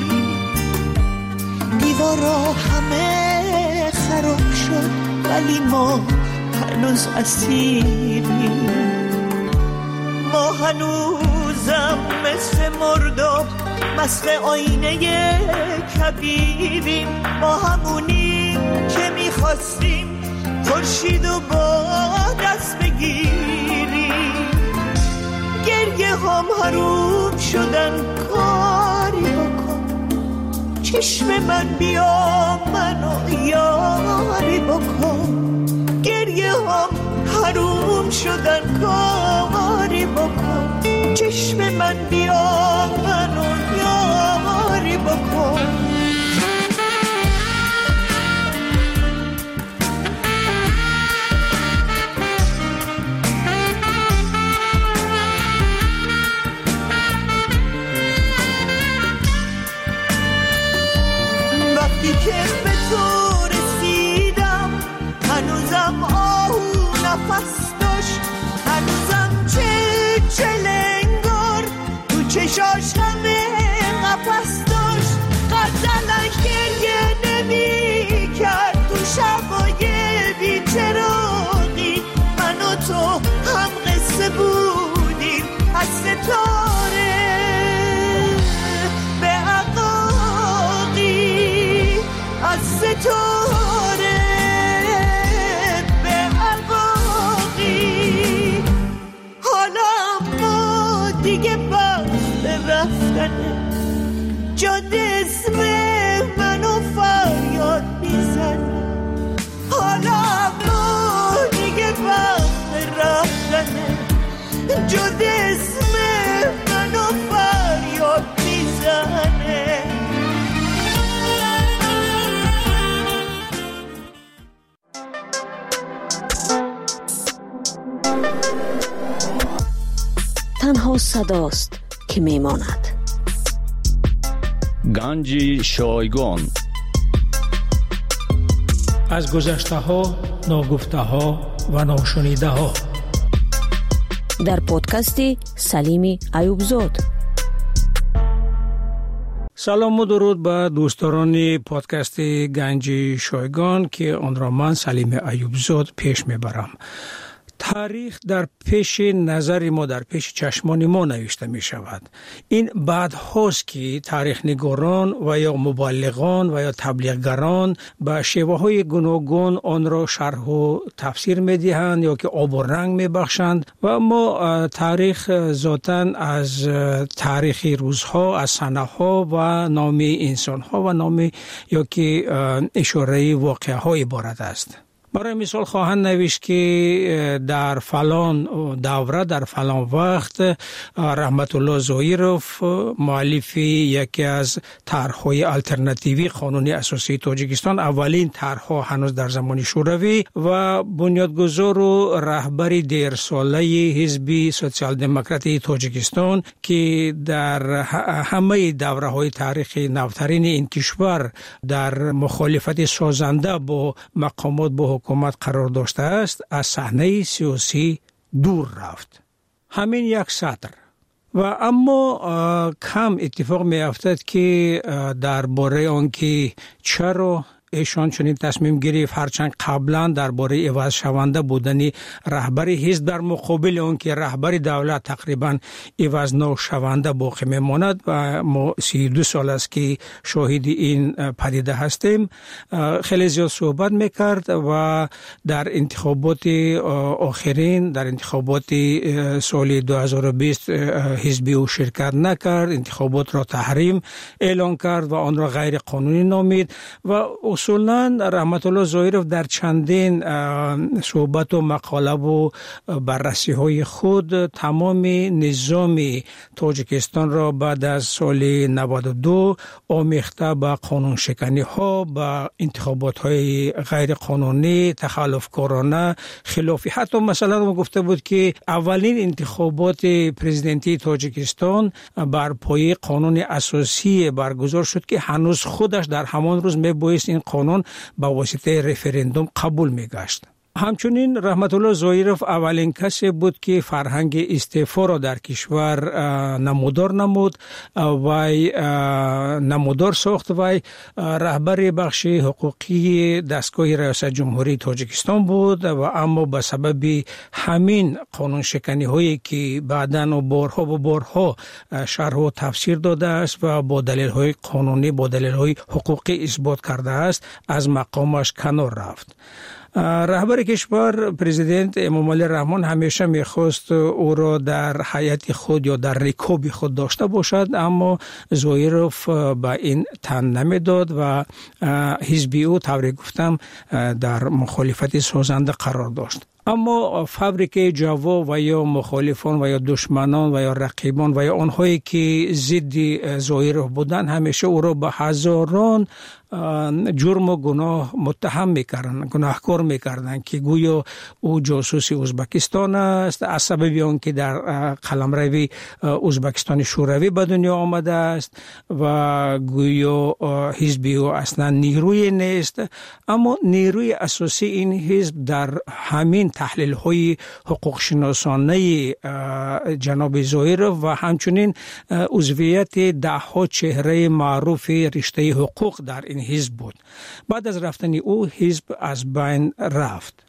دیوارا همه خراب شد ولی ما هنوز اسیریم. ما هنوزم مثل مرداب مثل آینه کبیریم، ما همونیم که میخواستیم خورشید و با دست بگیریم. گریه هم حروم شدن، کاری بکن چشم من بیا منو یاری بکن. گریه هم حروم شدن، کاری بکن چشم من بیا منو یاری بکن. وقتی که به تو رسیدم هنوزم آهو نفس داشت، هنوزم چه میزنه، جاده اسم منو فریاد میزنه. حالا اما دیگه وقت رفتنه، جاده اسم منو فریاد میزنه. تنها صداست که میماند. گنج شایگان از گذشته ها، ناگفته ها و ناشنیده ها، در پادکست سلیم ایوبزاد. سلام و درود به دوستان پادکست گنج شایگان که آن را من سلیم ایوبزاد پیش میبرم. تاریخ در پیش نظر ما، در پیش چشمان ما نوشته می شود. این بعد هاست که تاریخ نگاران و یا مبلغان و یا تبلیغگران به شیوه های گوناگون آن را شرح و تفسیر می دهند یا که آب و رنگ می بخشند و ما تاریخ ذاتاً از تاریخ روزها، از سنه ها و نام انسان ها و نام یا که اشاره واقعه ها عبارت است. برای مثال خواهند نوشت که در فلان دوره، در فلان وقت رحمت الله ظاهرов مؤلف یکی از طرح‌های الटरनेटिव्ی قانون اساسی تاجیکستان، اولین طرح‌ها هنوز در زمان شوروی و بنیادگذار و رهبر دیرساله حزب سوسیال دموکراتی تاجیکستان که در همه دوره‌های تاریخی نوترین این کشور در مخالفت سازنده با مقامات با حکومت قرار داشته است، از صحنه سیاسی دور رفت. همین یک سطر. و اما کم اتفاق می افتد که درباره آن که چرا ایشان چنین تصمیم گرفت، هرچند قبلا درباره عوض شونده بودن رهبر حزب در مقابل اون که رهبر دولت تقریبا عوض نشونده باقی میماند و ما سی و دو سال است که شاهد این پدیده هستیم، خیلی زیاد صحبت میکرد و در انتخابات آخرین، در انتخابات سال دو هزار و بیست حزبی او شرکت نکرد، انتخابات را تحریم اعلان کرد و آن را غیر قانونی نامید و اصولاً رحمت الله ظاهرov در چندین صحبت و مقاله و بررسی های خود تمام نظام تاجیکستان را بعد از سال نود و دو آمیخته به قانون شکنی ها، به انتخابات های غیر قانونی، تخلف کارانه، خلافی. حتی مثلا ما گفته بود که اولین انتخابات پرزیدنتی تاجیکستان بر پایه قانون اساسی برگزار شد که هنوز خودش در همان روز میبایست این قانون با واسطه رفرندوم قبول میگشت. همچنین رحمت الله ظاهرov اولین کسی بود که فرهنگ استعفا را در کشور نمودار نمود و نمودار ساخت و رهبر بخش حقوقی دستگاه ریاست جمهوری تاجیکستان بود و اما به سبب همین قانون شکنی هایی که بعداً و بارها و بارها شرح و تفسیر داده است و با دلیل های قانونی، با دلیل های حقوقی اثبات کرده است، از مقامش کنار رفت. رهبر کشور پرزیدنت امام علی رحمان همیشه میخواست او را در حیات خود یا در رکاب خود داشته باشد، اما ظاهرov با این تن نمیداد و حزب او طوری گفتم در مخالفت سازنده قرار داشت. اما فابریکه جوا و یا مخالفان و یا دشمنان و یا رقیبان و یا آنهایی که ضد ظاهرov بودند همیشه او را به هزاران جرم و گناه متهم میکردن، گناهکار میکردن که گویا او جاسوس ازبکستان است، از سبب آن که در قلمرو ازبکستان شوروی به دنیا آمده است و گویا حزب او اصلا نیروی نیست. اما نیروی اساسی این حزب در همین تحلیل های حقوق شناسانه جناب ظاهرov و همچنین عضویت ده ها چهره معروف رشته حقوق در این حزب بود. بعد از رفتن او حزب از بین رفت.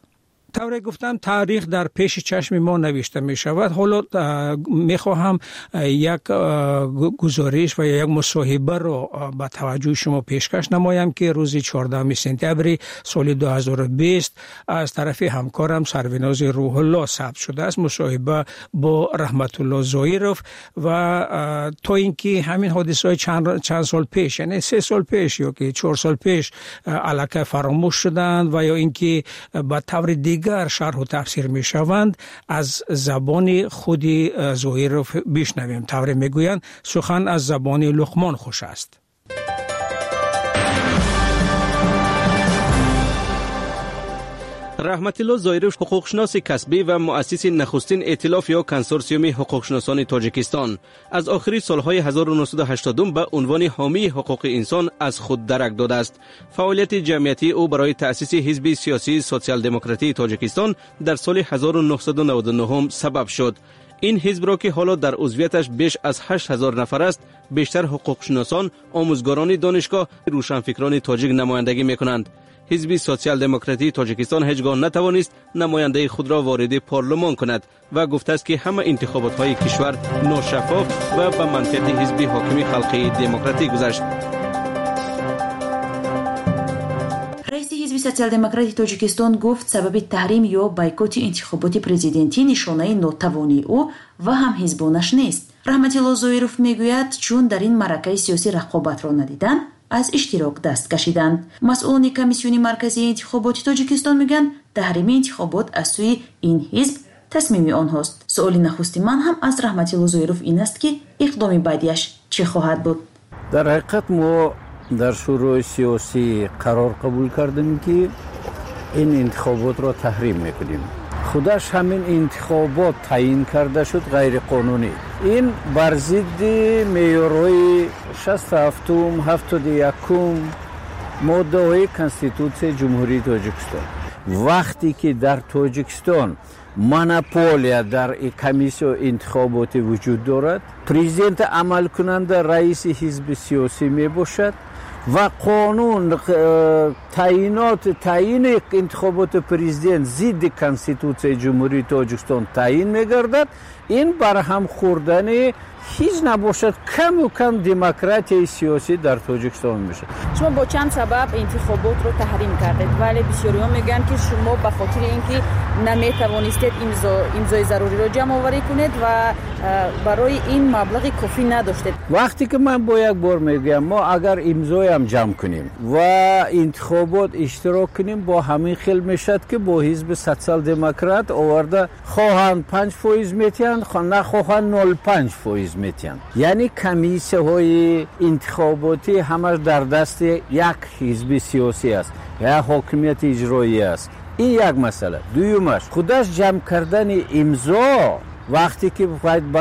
طور گفتم تاریخ در پیش چشم ما نوشته می شود. حالا می خواهم یک گزارش و یک مصاحبه رو به توجه شما پیشکش نمایم که روز چهاردهم سپتامبر سال دو هزار و بیست از طرف همکارم سروناز روح الله ثبت شده است. مصاحبه با رحمت الله زایروف و تا اینکه همین حادثه های چند, چند سال پیش، یعنی سه سال پیش یا که چهار سال پیش الکه فراموش شدند و یا اینکه به طور دیگر شرح و تفسیر می شوند، از زبان خود زایروف بشنویم. طور می گویند سخن از زبان لقمان خوش است. رحمت الله زایروف حقوقشناس کسبی و مؤسس نخستین ائتلاف یا کنسورسیوم حقوقشناسان تاجیکستان از آخری سالهای هزار و نهصد و هشتاد به عنوان حامی حقوق انسان از خود درک داده است. فعالیت جمعیتی او برای تأسیس حزب سیاسی سوسیال دموکراتی تاجیکستان در سال هزار و نهصد و نود و نه سبب شد. این حزب را که حالا در عضویتش بیش از هشت هزار نفر است، بیشتر حقوقشناسان، آموزگاران دانشگاه، روشنفکران تاجیک نمایندگی می‌کنند. حزب سوسیال دموکراتی تاجیکستان هیچگاه نتوانست نماینده خود را وارد پارلمان کند و گفته است که همه انتخابات های کشور ناشفاف و به منطق حزب حاکم خلقی دموکراتی گذشت. رئیس حزب سوسیال دموکراتی تاجیکستان گفت سبب تحریم یا بایکوت انتخابات پرزیدنتی نشانه ناتوانی او و هم حزبانش نیست. رحمت الله زایروف میگوید چون در این معرکه سیاسی رقابت را ندیدن، از اشتراک دست کشیدند. مسئولان کمیسیون مرکزی انتخابات تاجیکستان میگن تحریم انتخابات از سوی این حزب تصمیم آنهاست. سوال نخستی من هم از رحمت الله زایروف این است که اقدام بعدیش چه خواهد بود؟ در حقیقت ما در شورای سیاسی قرار قبول کردیم که این انتخابات را تحریم میکنیم. خودش همین انتخابات تعیین کرده شد غیر قانونی. این بر ضد معیارهای شصت و هفت هفتاد و یک ماده های کنستیتوسیون جمهوری تاجیکستان. وقتی که در تاجیکستان مونوپولیا در کمیسیون انتخابات وجود دارد، پرزیدنت عمل کننده رئیس حزب سیاسی می باشد و قانون تعیینات تعیین انتخابات پرزیدنت ضد کنستیتوسیون جمهوری تاجیکستان تعیین می‌گردد. این برهم خوردن هیچ نباشد کم و کم دموکراسی سیاسی در تاجیکستان میشه. شما با چند سبب انتخابات رو تحریم کردید، ولی بسیاری ها میگن که شما به خاطر اینکه نمیتوانستید امضا امضای ضروری رو جمع آوری کنید و برای این مبلغ کافی نداشتید. وقتی که من با یک بار میگم ما اگر امضای هم جمع کنیم و انتخابات اشتراک کنیم، با همین خیل میشد که با حزب سوسیال دموکرات آورده خواهند پنج فیصد میتین، نخواهند نود و پنج فیصد میتین. یعنی کمیسیون های انتخاباتی همش در دست یک حزب سیاسی است یا حاکمیت اجرایی است. این یک مسئله. دویمش خودش جمع کردن امضا، وقتی که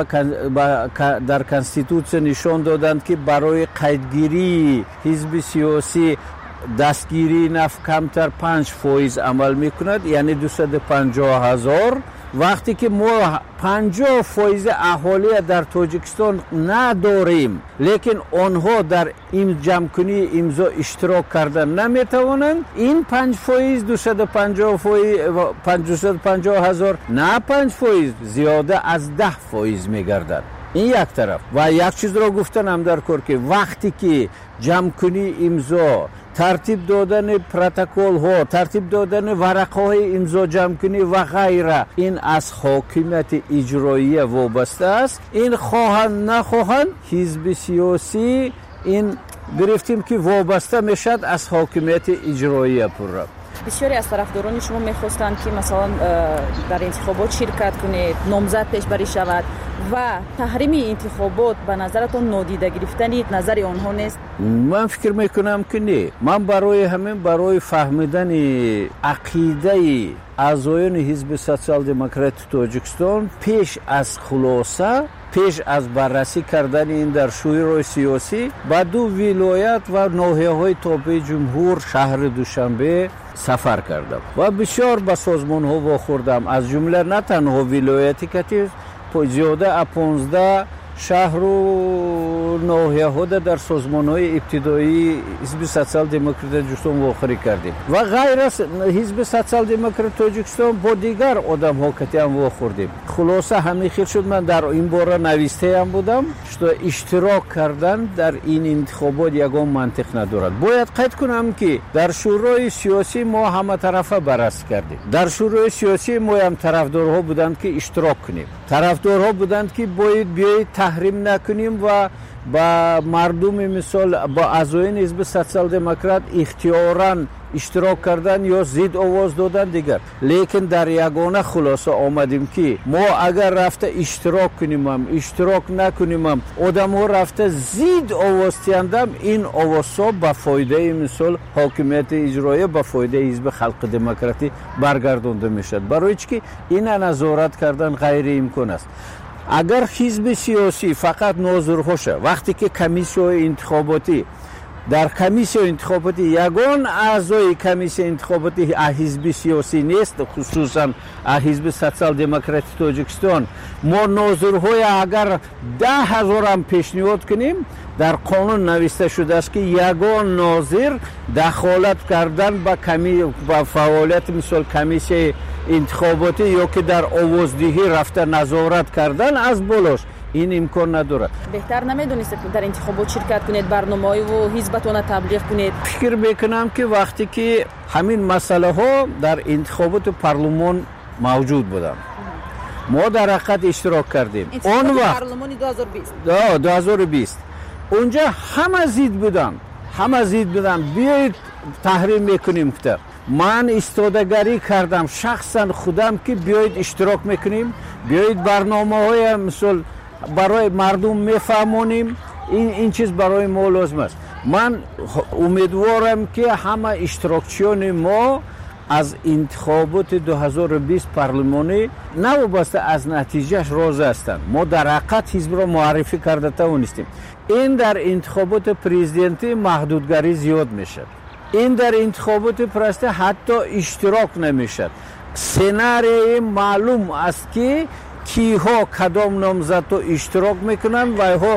در کنستیتوسیون نشان دادند که برای قیدگیری حزب سیاسی دستگیری نفت کمتر پنج فیصد عمل میکند، یعنی دویست و پنجاه هزار. وقتی که ما پنجاه فیصد اهالی در تاجیکستان نداریم، لیکن آنها در این جمع کنی امضا اشتراک کردن نمیتوانند، این پنج فیصد دویست و پنجاه هزار نه پنج فیصد زیاده از ده فیصد میگردد. این یک طرف. و یک چیز را گفتن هم در کار که وقتی که جمع کنی امضا، ترتیب دادن پروتکل ها، ترتیب دادن ورقه های امضا جمع کنی و غیره، این از حاکمیت اجرایی وابسته است. این خواهند نخواهند حزب سیاسی این گرفتیم که وابسته میشد از حاکمیت اجرایی پورا. بسیاری از طرفداران شما میخواستند که مثلا در انتخابات شرکت کنید، نامزد پیشبری شود و تحریم انتخابات به نظرتون نادیده گرفتن نظر آنها نیست؟ من فکر میکنم که نه. من برای همین برای فهمیدن عقیده اعضایان حزب سوسیال دموکراتی تاجیکستان پیش از خلاصه، پیش از بررسی کردن این در شورای سیاسی، با دو ولایت و ناحیه‌های تابع جمهور شهر دوشنبه سفر کردم و بسیار به سازمان ها واخوردم، از جمله نه تنها ولایتی که زیاده از پانزده шаҳру ноҳияҳода дар созмонҳои ибтидоии ҳизби социал-демократии тоҷикистон вохӯрӣ кардем ва ғайр аз ҳизби социал-демократии тоҷикистон бо дигар одамҳо катиам вохӯрдем. хулоса ҳамин хел шуд. ман дар ин бора навистаам будам, что иштирок кардан дар ин интихобот ягон мантиқ надорад. бояд қайд кунам ки дар шӯрои сиёсӣ мо ҳаматарафа баррасӣ кардем. дар шӯрои сиёсӣ мо ҳам тарафдорҳо буданд ки иштирок кунем, тарафдорҳо буданд ки бояд биёед таҳрим накунем ва ба мардуми мисол ба аъзоини ҳизби социал-демократ ихтиёран иштирок кардан ё зид овоз додан дигар. лекин дар ягона хулоса омадем ки мо агар рафта иштирок кунемам иштирок накунемам одамҳо рафта зид овоз тиҳандам, ин овозҳо ба фоидаи мисол ҳокимияти иҷроия ба фоидаи ҳизби халқи демократӣ баргардонда мешавад. барои чӣ ки ина назорат кардан ғайриимкон аст. агар ҳизби сиёсӣ фақат нозирҳоша вақте ки комиссияҳои интихоботӣ дар комиссияи интихоботӣ ягон аъзои комиссияи интихоботӣ ҳизби сиёсӣ нест, хусусан ҳизби социал-демократии тоҷикистон, мо нозирҳои агар даҳ ҳазорам пешниҳод кунем, дар қонун нависта шудааст ки ягон нозир дахолат кардан ба ба фаъолияти мисол комиссияи интихоботӣ ё ки дар овоздиҳӣ рафта назорат кардан аз болош ин имкон надорад. беҳтар намедонистед дар интихобот ширкат кунед, барномаҳои ҳизбатона таблиғ кунед? фикр мекунам ки вақте ки ҳамин масъалаҳо дар интихоботи парлумон мавҷуд буданд, мо дар ҳақиқат иштирок кардем. Он вақт парлумони ду ҳазору бист ду ҳазору бист унҷа ҳама зид буданд, ҳама зид буданд. биёед таҳрим мекунем гуфта. ман истодагарӣ кардам шахсан худам ки биёед иштирок мекунем, биёед барномаҳои мисол барои мардум мефаҳмонем, ин ин чиз барои мо лозим аст. ман умедворам ки ҳама иштирокчиёни мо аз интихоботи ду ҳазору бист парлумонӣ навобаста аз натиҷааш розӣ ҳастанд. мо дар ҳақиқат ҳизбро муаррифӣ карда тавонистем. ин дар интихоботи президентӣ маҳдудгарӣ зиёд мешавад. ин дар интихоботи президентӣ ҳатто иштирок намешавад. сценарии маълум аст ки киҳо кадом номзадҳо иштирок мекунанд ва ҳо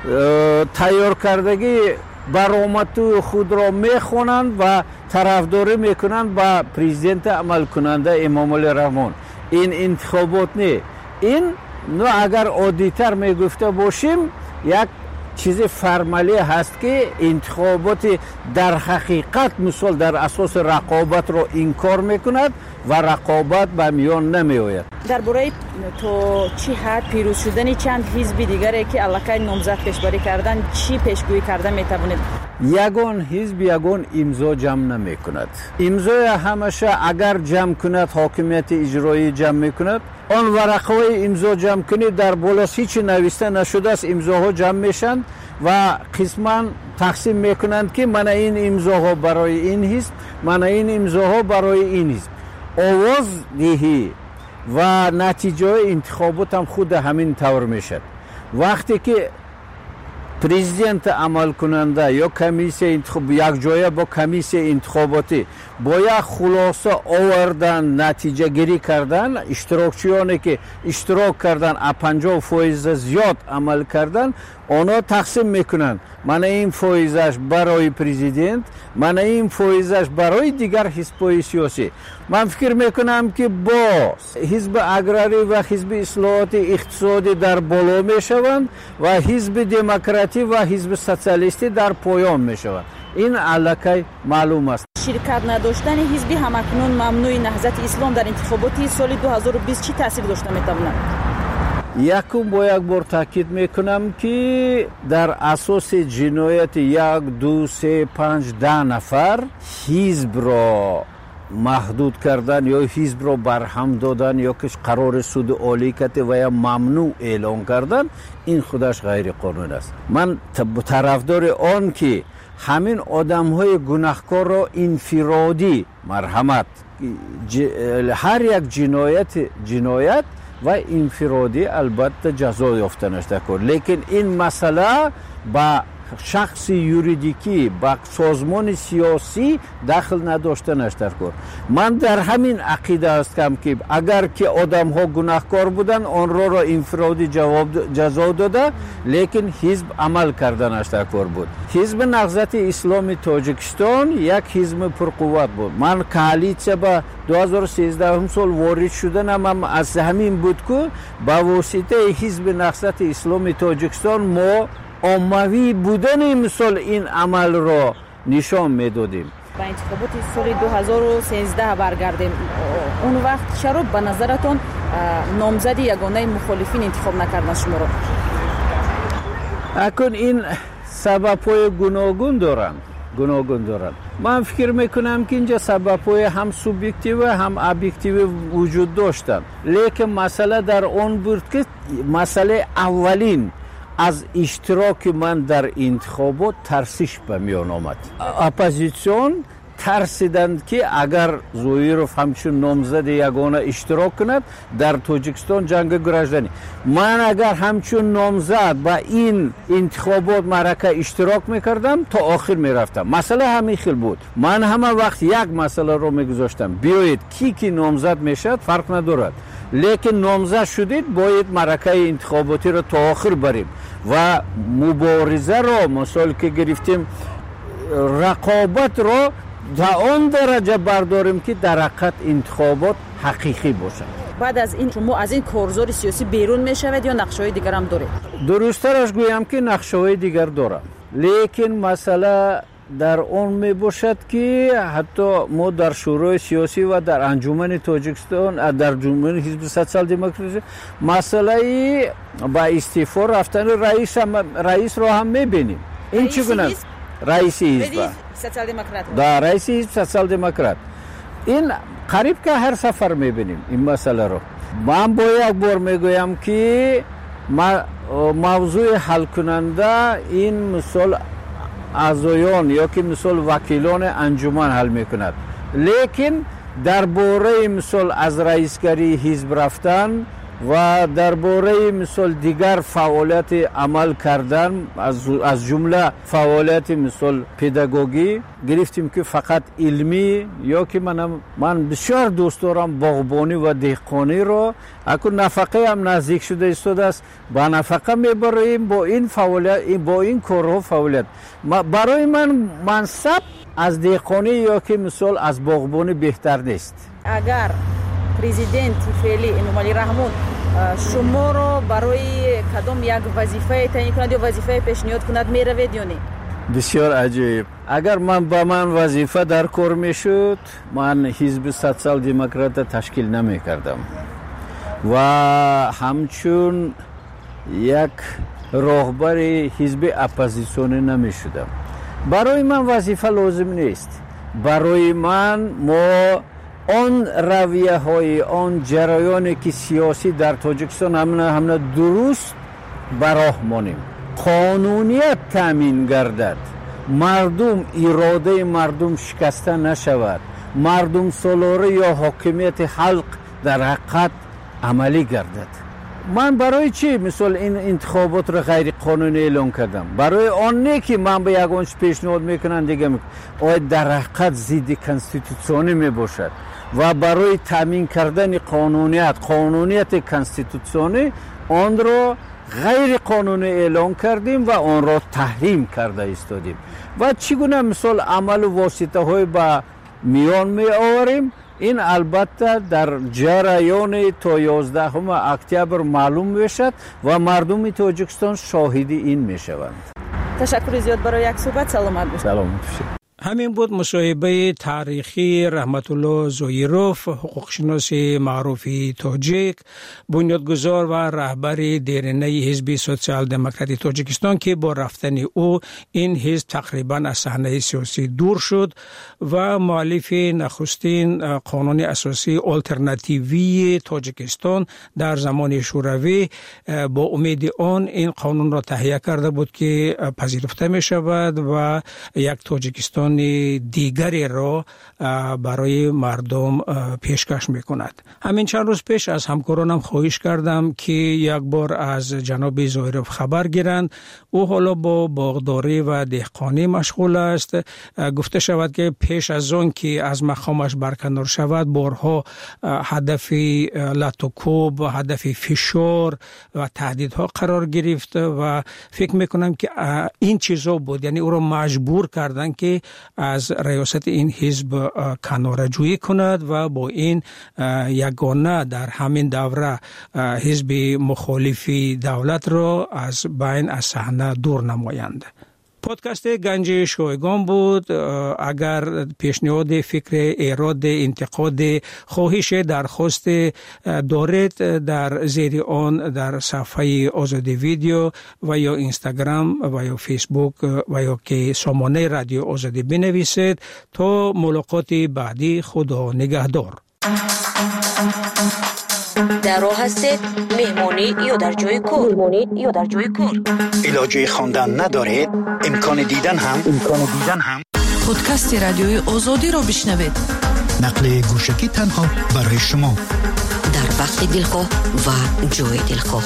тайёркардагии баромадҳои худро мехонанд ва тарафдорӣ мекунанд ба президенти амалкунанда Эмомалӣ Раҳмон. ин интихобот не. ин ну агар оддитар мегуфта бошим, як чизи формалӣ ҳаст ки интихоботи дар ҳақиқат мисол дар асоси рақобатро инкор мекунад ва рақобат ба миён намеояд. дар бораи то чӣ ҳад пирӯз шудани чанд ҳизби дигаре ки аллакай номзад пешбарӣ кардан чӣ пешгӯӣ карда метавонед? ягон ҳизб ягон имзо ҷамъ намекунад. имзои ҳамаша агар ҷамъ кунад, ҳокимияти иҷроӣ ҷамъ мекунад, он варақҳои имзо ҷамъ кунӣ дар болос ҳичи нависта нашудааст, имзоҳо ҷамъ мешанд ва қисман тақсим мекунанд ки мана ин имзоҳо барои ин ҳизб, мана ин имзоҳо барои ин ҳизб. овоз диҳӣ ва натиҷаҳои интихобот ҳам худ ҳамин тавр мешавад. вақте ки президент амалкунанда ё комиссия интихоб якҷоя бо комиссия интихоботӣ бо як хулоса овардан, натиҷагирӣ кардан, иштирокчиёне ки иштирок кардан а панҷоҳ фоиза зиёд амал кардан, онҳо тақсим мекунанд. мана ин фоизаш барои президент, мана ин фоизаш барои дигар ҳизбҳои сиёсӣ. ман фикр мекунам ки бо ҳизби аграрӣ ва ҳизби ислоҳоти иқтисодӣ дар боло мешаванд ва ҳизби демократӣ ва ҳизби социалистӣ дар поён мешаванд. ин аллакай маълум аст. ширкат надоштани ҳизби ҳамакнун мамнӯи наҳзати ислом дар интихоботи соли ду ҳазору бист чӣ таъсир дошта метавонад? якум бо як бор таъкид мекунам ки дар асоси ҷинояти як ду се панҷ даҳ нафар ҳизбро маҳдуд кардан ё ҳизбро барҳам додан ё ки қарори суди олӣ карда ва я мамнӯъ эълон кардан, ин худаш ғайриқонун аст. ман тарафдори он ки ҳамин одамҳои гунаҳкорро инфиродӣ марҳамат, ҳар як ҷинояти ҷиноят ва инфиродӣ албатта ҷазо ёфта нашда кор. лекин ин масъала ба شخص یوریدیکی با سازمان سیاسی دخل نداشتنش در کار. من در همین عقیده هستم که اگر که آدم ها گناهکار بودن آن را را انفرادی جواب جزا داده، لیکن حزب عمل کردنش در کار بود. حزب نهضت اسلامی تاجیکستان یک حزب پرقوت بود. من کالیسیا با دو هزار و سیزده سال وارد شدنم هم از همین بود که با واسطه حزب نهضت اسلامی تاجیکستان ما عمومی بودن مثل این عمل را نشان میدادیم. با انتخابات سال دو هزار و سیزده برگردیم. اون وقت چرا به نظرتون نامزد یگانه مخالفین انتخاب نکردن شما رو؟ اکنون این سبب‌های گوناگون دارن. گوناگون دارن. من فکر میکنم که اینجا سبب‌های هم سوبژکتیو هم ابجکتیو وجود داشتن. لیکن مسئله در اون بود که مسئله اولین از اشتراک من در انتخابات ترسش به میان آمد. اپوزیسیون ترسیدند که اگر زویروف همچون نامزد یگانه اشتراک کند در تاجیکستان جنگ گرجدنی، من اگر همچون نامزد با این انتخابات معرکه اشتراک میکردم تا آخر میرفتم. مسئله همین خیل بود. من همه وقت یک مسئله رو میگذاشتم، بیایید کی کی نامزد میشد فرق ندارد، لیکن نامزد شدید باید معرکه انتخاباتی رو تا آخر بریم و مبارزه رو مثال که گرفتیم رقابت رو تا آن درجه برداریم که در حقیقت انتخابات حقیقی باشد. بعد از این شما از این کارزار سیاسی بیرون میشوید یا نقشه‌های دیگر هم دارید؟ درست‌ترش گویم که نقشه‌های دیگر دارم، لیکن مسئله در اون می باشد که حتی ما در شورای سیاسی و در انجمن تاجیکستان در انجمن حزب سوسیال دموکراسی مسئله با استعفا رفتن رئیس رئیس را هم می‌بینیم. این چگونه رئیس حزب سوسیال دموکرات در رئیس حزب سوسیال دموکرات این قریب که هر سفر می‌بینیم این مسئله رو. من با یک بار میگویم که موضوع حل کننده این مثال اعضایان یا که مثال وکیلان انجمن حل میکند، لیکن درباره مثال از رئیسگری حزب رفتن و درباره مثال دیگر فعالیت عمل کردن از از جمله فعالیت مثال پداگوژی گرفتیم که فقط علمی یا که من من بسیار دوست دارم باغبانی و دهقانی رو اکنون نفقه هم نزدیک شده ایستاده است، با نفقه میبریم با این فعالیت با این کارها فعالیت. برای من منصب از دهقانی یا که مثال از باغبانی بهتر نیست. اگر پرزیدنت فعلی امامعلی رحمون شما رو برای کدام یک وظیفه تعیین کند یا وظیفه پیشنهاد کند میروید یا نه؟ بسیار عجیب. اگر من با من وظیفه در کار میشد من حزب سوسیال دموکرات تشکیل نمی کردم و همچون یک راهبر حزب اپوزیسیونی نمی شدم. برای من وظیفه لازم نیست. برای من ما آن رویه های آن جریانی که سیاسی در تاجیکستان همنا همنا درست براه مانیم، قانونیت تامین گردد، مردم اراده مردم شکسته نشود، مردم سالاره یا حاکمیت خلق در حقیقت عملی گردد. من برای چی مثلا این انتخابات را غیر قانونی اعلام کردم؟ برای آن نه که من به یگانش پیشنهاد میکنم دیگه آیا در حقیقت ضد کانستیتوسیونی می باشد و برای تامین کردن قانونیت قانونیت کانستیتوسیونی آن را غیر قانونی اعلام کردیم و آن را تحریم کرده ایستادیم و چگونه مثال عمل و واسطه های با میان می آوریم. این البته در جریان تا یازدهم اکتبر معلوم میشد و مردم تاجیکستان شاهد این میشوند. تشکر زیاد برای یک صحبت. سلامت باشید. سلامت باشید. همین بود مصاحبه تاریخی رحمت الله زویروف، حقوقشناس معروفی تاجیک، بنیادگذار و رهبر دیرینه حزب سوسیال دموکراتی تاجیکستان که با رفتن او این حزب تقریبا از صحنه سیاسی دور شد و مؤلف نخستین قانون اساسی آلترناتیوی تاجیکستان در زمان شوروی با امید آن این قانون را تهیه کرده بود که پذیرفته می شود و یک تاجیکستان امکان دیگری را برای مردم پیشکش میکند. همین چند روز پیش از همکارانم خواهش کردم که یک بار از جناب زاهرف خبر گیرند. او حالا با باغداری و دهقانی مشغول است. گفته شود که پیش از آن که از مقامش برکنار شود بارها هدف لطوکوب و هدف فشار و تهدیدها قرار گرفت و فکر میکنم که این چیزا بود، یعنی او را مجبور کردن که از ریاست این حزب کناره‌جویی کند و با این یگانه در همین دوره حزب مخالف دولت را از بین از صحنه دور نمایند. پادکست گنج شایگان بود. اگر پیشنهاد، فکر، ایراد، انتقاد، خواهش، درخواست دارید در زیر آن در صفحه آزادی ویدیو و یا اینستاگرام و یا فیسبوک و یا که سامانه رادیو آزادی بنویسید. تا ملاقات بعدی، خدا نگهدار. در راه هستید، مهمانی یا در جای کار مهمانی یا در جای کار علاجه خواندن ندارید، امکان دیدن هم امکان دیدن هم پادکست رادیوی آزادی را بشنوید. نقل گوشکی تنها برای شما در وقت دلخواه و جای دلخواه.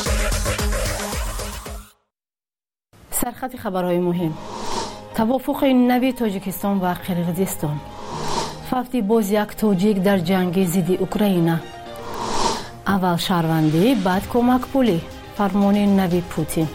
سرخط خبرهای مهم: توافق نوی تاجیکستان و قرقیزستان، فوت باز یک تاجیک در جنگ ضد اوکراین، اول شهروندی بعد کمک پولی، فرمان نوی پوتین.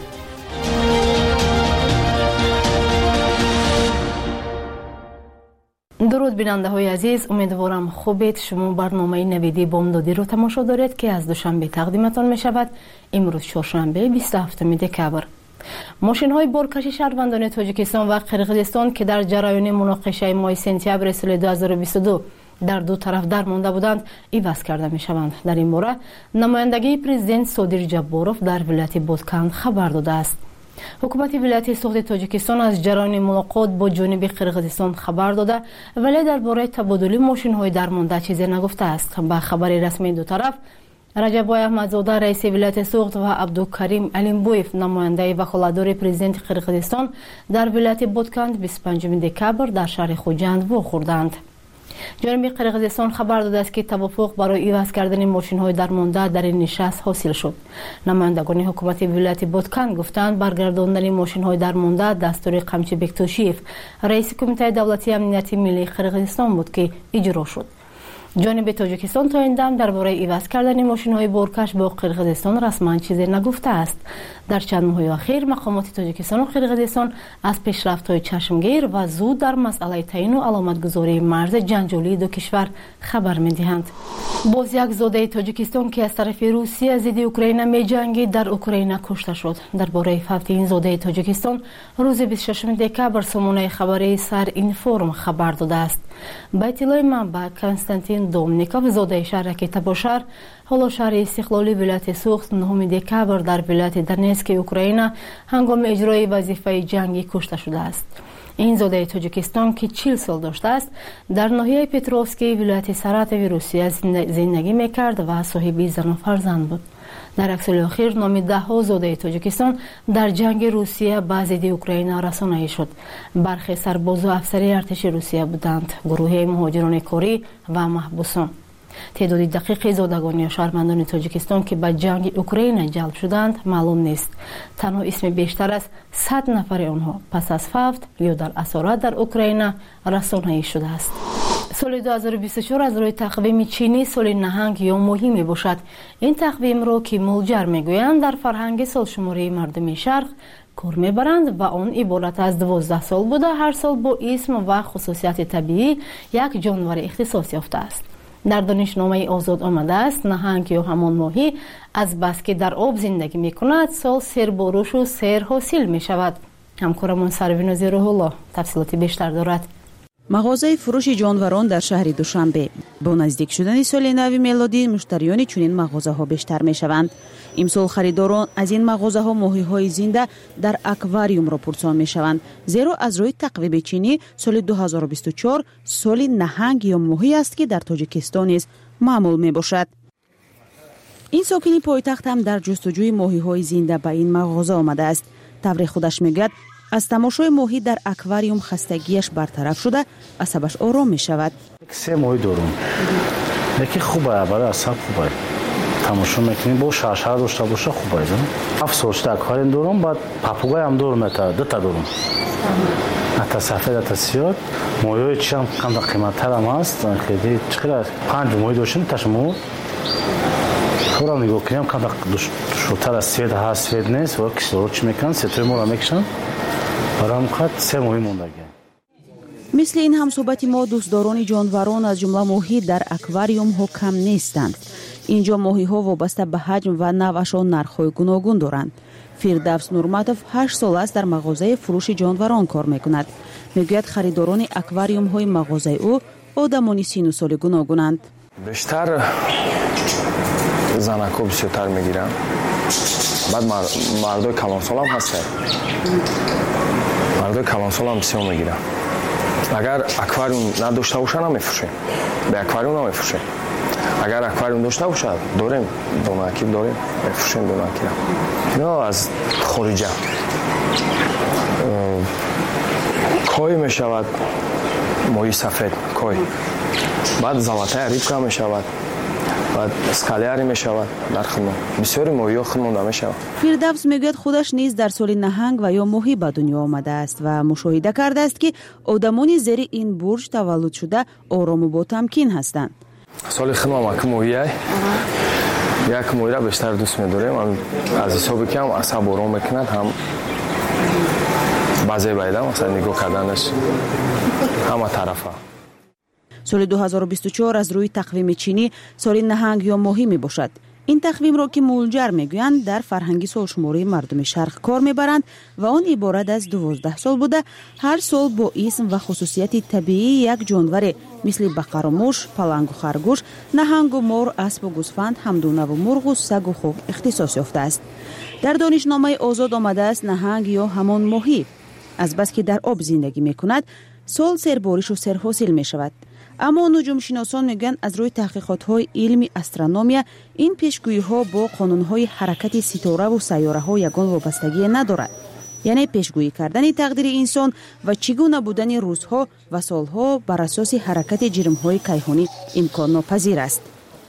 درود بیننده های عزیز، امیدوارم خوبید. شما برنامه نویدی بامدادی رو تماشا دارید که از دوشنبه تقدیمتان می شود. امروز چهارشنبه بیست و هفتم دکبر. ماشین های بارکش شهروندان تاجیکستان و قرقیزستان که در جریان مناقشه ماه سپتامبر سال دو هزار و بیست و دو در دو طرف در مانده بودند عوض کرده می شوند. در این باره نمایندگی پرزیدنت صادر جباروف در ولایت بودکند خبر داده است. حکومت ولایت سوخت تاجیکستان از جریان ملاقات با جانب قرقیزستان خبر داده ولی درباره تبادل ماشین های درمانده چیزی نگفته است. با خبر رسمی دو طرف، رجب احمدزاده رئیس ولایت سوخت و عبدالکریم علمبویف نماینده وکالتدار پرزیدنت قرقیزستان در ولایت بودکند بیست و پنجم دکبر در شهر خوجند واخوردند. جانب قرقیزستان خبر داده است که توافق برای عوض کردن ماشین های درمانده در این نشست حاصل شد. نمایندگان حکومت ولایت بودکان گفتند برگرداندن ماشین های درمانده دستور قمچی بکتوشیف رئیس کمیته دولتی امنیتی ملی قرقیزستان بود که اجرا شد. جانب تاجیکستان تا این دم درباره عوض کردن ماشین های بارکش با قرقیزستان رسما چیزی نگفته است. در چند ماه اخیر مقامات تاجیکستان و قرقیزستان از پیشرفت‌های چشمگیر و زود در مسئله تعیین و علامتگذاری مرز جنجالی دو کشور خبر می‌دهند. باز یک زاده تاجیکستان که از طرف روسیه ضد اوکراین می‌جنگید در اوکراین کشته شد. درباره فوت این زاده تاجیکستان روز بیست و ششم دکبر سامانه خبری سر اینفورم خبر داده است. با اطلاع منبع کنستانتین دومنیکوف زاده شهرک تباشر حالا شهر استقلالی ولایت سوخت نهم دکبر در ولایت دونتسک اوکراین هنگام اجرای وظیفه جنگی کشته شده است. این زاده تاجیکستان که چهل سال داشته است در ناحیه پتروفسکی ولایت ساراتوو روسیه زندگی میکرد و صاحب زن و فرزند بود. در عکس الاخیر نام ده ها زاده تاجیکستان در جنگ روسیه با ضد اوکراین رسانه‌ای شد. برخی سرباز و افسر ارتش روسیه بودند، گروه مهاجران کاری و محبوسان. تعداد دقیق زادگان یا شهروندان تاجیکستان که به جنگ اوکراین جلب شدند معلوم نیست. تنها اسم بیشتر از صد نفر آنها پس از فوت یا در اسارت در اوکراین رسانه‌ای شده است. سال دو هزار و بیست و چهار از روی تقویم چینی سال نهنگ یا ماهی می باشد. این تقویم را که مولجر می گویند در فرهنگ سالشماری مردم شرق کار می برند و آن عبارت از دوازده سال بوده هر سال با اسم و خصوصیت طبیعی یک جانور اختصاص یافته است. در دانشنامه آزاد آمده است نهنگ یا همان ماهی از بس که در آب زندگی می کند سال سیر بروش و سیر حاصل می شود. همکارمان سروین روح الله تفصیلات بیشتر دارد. مغازه فروش جانوران در شهر دوشنبه. با نزدیک شدن سال نو میلادی مشتریان چنین مغازه ها بیشتر می شوند. امسال خریداران از این مغازه ها ماهی های زنده در اکواریوم را پرسان می شوند، زیرا از روی تقویم چینی سال دو هزار و بیست و چهار سال نهنگ یا ماهی است که در تاجیکستان نیز معمول می باشد. این ساکنی پایتخت هم در جستجوی ماهی های زنده به این مغازه آمده است. طور خودش میگوید аз тамошои моҳӣ дар аквариум хастагиаш бартараф шуда асабаш ором мешавад. се моҳӣ дорум. яке хубая барои асаб хубая. тамошо мекунем бо шаршара дошта боша хубая. ҳафт солчида аквариум дорум, баъд папугоям дорум, ета дута дорум. ата сафед, ата сиёд. моҳиҳои чиам камда қиматтарам ҳаст. хеле чиқира панҷ моҳӣ дошем ташмо. хора нигоҳ кунем камда душвортар аз свет ҳаст, свет нест. ва кислород чӣ мекунанд? сетои моро мекашанд. барои ҳамқад се моҳӣ мондагӣ. мисли ин ҳамсӯҳбати мо дӯстдорони ҷонварон аз ҷумла моҳӣ дар аквариумҳо кам нестанд. инҷо моҳиҳо вобаста ба ҳаҷм ва навъашон нархҳои гуногун доранд. фирдавс нурматов ҳашт сол аст дар мағозаи фурӯши ҷонварон кор мекунад. мегӯяд харидорони аквариумҳои мағозаи ӯ одамони сину соли гуногунанд. бештар занако бисёртар мегиранд. баъд мардои калонсолам ҳастанд. мардои калонсолам бисёр мегиранд. агар аквариум надошта боша намефурӯшем. бе аквариум намефурӯшем. агар аквариум дошта бошад дорем донаки дорем мефурӯшем донакира. ино аз хориҷа кой мешавад, моҳи сафед кой. баъд золотая рибка мешавад. баъд скалиари мешавад дар хидмат. бисёри моҳиҳо хидмонда мешавад. фирдавс мегӯяд худаш низ дар соли наҳанг ва ё моҳӣ ба дунё омадааст ва мушоҳида кардааст ки одамони зери ин бурҷ таваллуд шуда орому ботамкин ҳастанд. соли хидмам аки моҳияй як моҳира бештар дӯст медорем. аз ҳисоби ки ҳам асаб ором мекунад, ҳам баъзе байда масалан нигоҳ карданаш ҳама тарафа. соли ду ҳазору бисту чор аз рӯи тақвими чинӣ соли наҳанг ё моҳӣ мебошад. ин тақвимро ки мулҷар мегӯянд дар фарҳанги солшумории мардуми шарқ кор мебаранд ва он иборат аз дувоздаҳ сол буда ҳар сол бо исм ва хусусияти табиии як ҷонваре мисли бақару муш, палангу харгӯш, наҳангу мор, аспу гӯсфанд, ҳамдунаву мурғу сагу хоб ихтисос ёфтааст. дар донишномаи озод омадааст наҳанг ё ҳамон моҳӣ азбаски дар об зиндагӣ мекунад сол серборишу серҳосил мешавад. аммо нуҷумшиносон мегӯянд аз рӯи таҳқиқотҳои илми астрономия ин пешгӯиҳо бо қонунҳои ҳаракати ситораву сайёраҳо ягон вобастагие надорад. яъне пешгӯӣ кардани тақдири инсон ва чӣ гуна будани рӯзҳо ва солҳо бар асоси ҳаракати ҷирмҳои кайҳонӣ имконнопазир аст.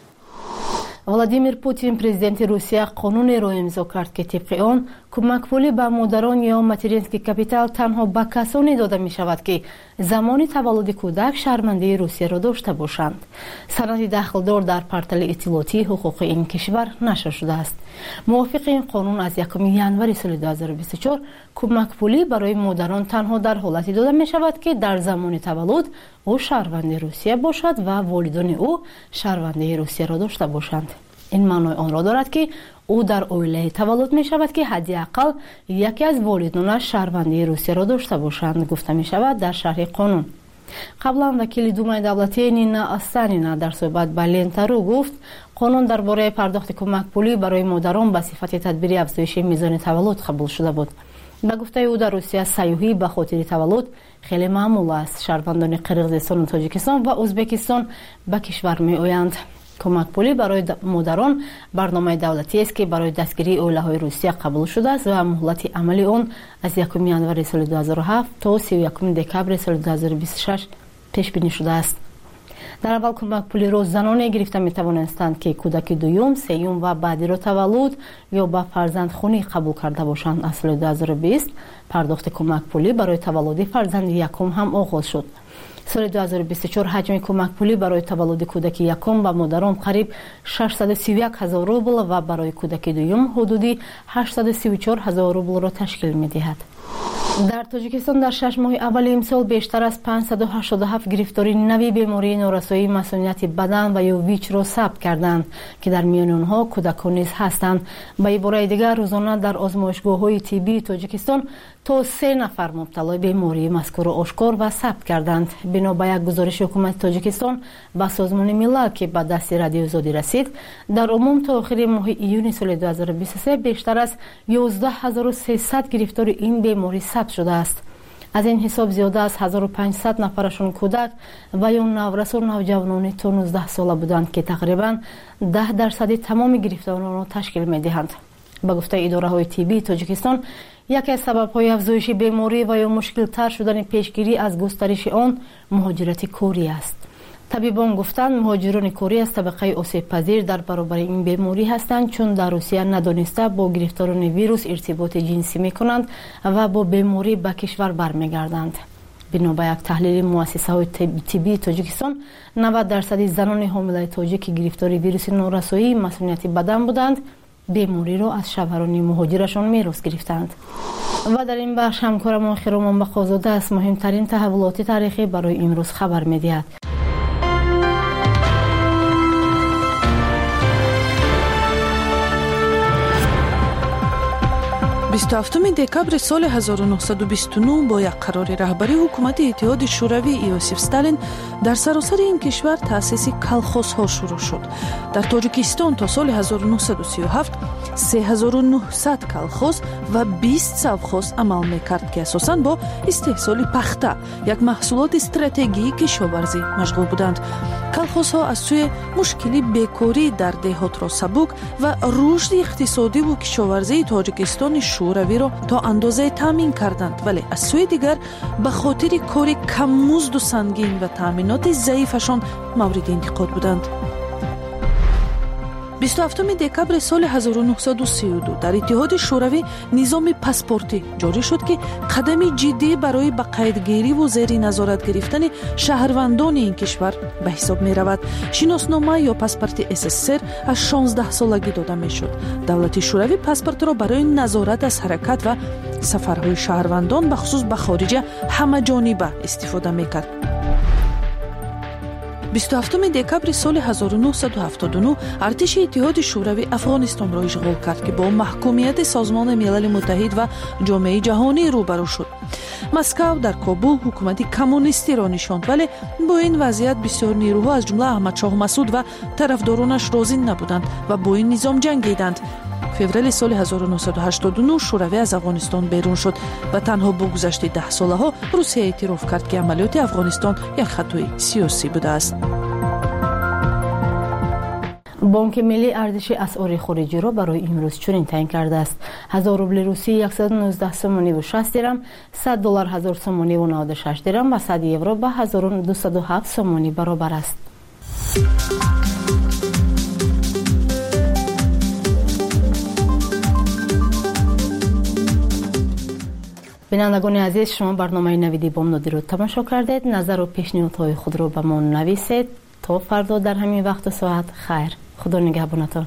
владимир путин президенти русия қонунеро имзо кард ки тибқи он кӯмакпулӣ ба модарон ё материнский капитал танҳо ба касоне дода мешавад ки замони таваллуди кӯдак шаҳрвандии русияро дошта бошанд. санади дахлдор дар портали иттилоотии ҳуқуқи ин кишвар нашр шудааст. мувофиқи ин қонун аз якуми январи соли ду ҳазору бисту чор кӯмакпулӣ барои модарон танҳо дар ҳолате дода мешавад ки дар замони таваллуд ӯ шаҳрванди русия бошад ва волидони ӯ шаҳрвандии русияро дошта бошанд. ин маънои онро дорад ки ӯ дар оилае таваллуд мешавад ки ҳадди ақал яке аз волидонаш шаҳрвандии русияро дошта бошанд, гуфта мешавад дар шарҳи қонун. қаблан вакили думаи давлатӣ Нина Астанина дар суҳбат ба Лентару гуфт, қонун дар бораи пардохти кӯмакпулӣ барои модарон ба сифати тадбири афзоиши мизони таваллуд қабул шуда буд. ба гуфтаи ӯ дар русия сайёҳӣ ба хотири таваллуд хеле маъмул аст. шаҳрвандони қирғизистону тоҷикистон ва ӯзбекистон ба кишвар меоянд. кӯмакпулӣ барои модарон барномаи давлатиест ки барои дастгирии оилаҳои русия қабул шудааст ва муҳлати амали он аз якуми январи соли ду ҳазору ҳафт то си ю якуми декабри соли ду ҳазору бисту шаш пешбинӣ шудааст. дар аввал кӯмакпулиро заноне гирифта метавонастанд ки кӯдаки дуюм, сеюм ва баъдиро таваллуд ё ба фарзандхонӣ қабул карда бошанд. аз соли ду ҳазору бист пардохти кӯмакпулӣ барои таваллуди фарзанди якум ҳам оғоз шуд. соли ду ҳазору бисту чор ҳаҷми кӯмакпулӣ барои таваллуди кӯдаки якум ба модарон қариб шашсаду си ю як ҳазор рубл ва барои кӯдаки дуюм ҳудуди ҳаштсаду си ю чор ҳазор рублро ташкил медиҳад. дар тоҷикистон дар шаш моҳи аввали имсол бештар аз панҷсаду ҳаштоду ҳафт гирифтори нави бемории норасоии масунияти бадан ва ё вичро сабт карданд ки дар миёни онҳо кӯдакон низ ҳастанд. ба ибораи дигар рӯзона дар озмоишгоҳҳои тиббии тоҷикистон то се нафар мубталои бемории мазкурро ошкор ва сабт карданд. бино ба як гузориши ҳукумати тоҷикистон ба созмони милал ки ба дасти радиозодӣ расид, дар умум то охири моҳи июни соли ду ҳазору бисту се бештар аз ёздаҳ ҳазору сесад гирифтори ин беморӣ сабт шудааст. аз ин ҳисоб зиёда аз ҳазору панҷсад нафарашон кӯдак ва ё наврасу навҷавонони то нуздаҳ сола буданд ки тақрибан даҳ дарсади тамоми гирифторонро ташкил медиҳанд. ба гуфтаи идораҳои тиббии тоҷикистон یکی از سبب‌های افزایش بیماری و یا مشکل‌تر شدن پیشگیری از گسترش آن مهاجرت کوری است. طبیبان گفتند مهاجران کوری از طبقه آسیب پذیر در برابر این بیماری هستند، چون در روسیه ندانسته با گرفتاران ویروس ارتباط جنسی می‌کنند و با بیماری به کشور برمیگردند. بنابر یک تحلیل مؤسسه های طبی تاجیکستان، نود درصد زنان حامله تاجیک که گرفتار ویروس نورسایی مسمومیت بدن بودند، بیماری را از شوهران مهاجرشان میراث گرفتند. و در این بخش همکارم خیرمان بقازاده از مهمترین تحولات تاریخی برای امروز خبر می‌دهد. بیست و هفتم دکبر سال هزار و نهصد و بیست و نه با یک قرار رهبری حکومت اتحاد شوروی یوسف استالین در سراسر این کشور تأسیس کلخوزها شروع شد. در تاجیکستان تا سال هزار و نهصد و سی و هفت سه هزار و نهصد کلخوز و بیست سوخوز عمل میکرد که اساساً با استحصال پخته، یک محصولات استراتژیکی کشاورزی مشغول بودند. کلخوزها از سوی مشکلی بیکاری در دهات را سبک و رشد اقتصادی و کشاورزی تاجیکستان شوروی را تا اندازه تامین کردند، ولی از سوی دیگر به خاطر کار کم مزد و سنگین و تامینات ضعیفشان مورد انتقاد بودند. بیست و هفتم دکبر سال هزار و نهصد و سی و دو در اتحاد شوروی نظام پاسپورتی جاری شد که قدمی جدی برای به قیدگیری و زیر نظارت گرفتن شهروندان این کشور به حساب می رود. شناسنامه یا پاسپورت اس اس ار از شانزده سالگی داده می شد. دولت شوروی پاسپورت را برای نظارت از حرکت و سفرهای شهروندان به خصوص به خارج همه جانبه استفاده می کرد. بیست و هفتم دکبر سال هزار و نهصد و هفتاد و نه ارتش اتحاد شوروی افغانستان را اشغال کرد که با محکومیت سازمان ملل متحد و جامعه جهانی روبرو شد. مسکو در کابل حکومت کمونیستی را نشاند، ولی با این وضعیت بسیار نیروها از جمله احمد شاه مسعود و طرفدارانش راضی نبودند و با این نظام جنگیدند. فوریه سال هزار و نهصد و هشتاد و نه شوروی از افغانستان بیرون شد و تنها با گذشت ده ساله ها روسیه اعتراف کرد که عملیات افغانستان یک خطای سیاسی بوده است. بانک ملی ارزش اسعار خارجی را برای امروز چنین تعیین کرده است: هزار روبل روسی صد و نوزده سومانی و شصت درم، صد دلار هزار سومانی و نود و شش درم و صد یورو به هزار و دویست و هفت سومانی برابر است. بینندگان عزیز، شما برنامه نویدی بام نادری رو تماشا کردید. نظر و پیشنهادهای خود رو به ما نویسید. تا فردا در همین وقت و ساعت خیر. خدا نگهبانتان.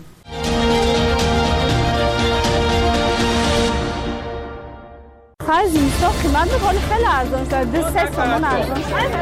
خیلی زیستا قیمت بکنی خیلی ارزان شد. دو سه سامان ارزان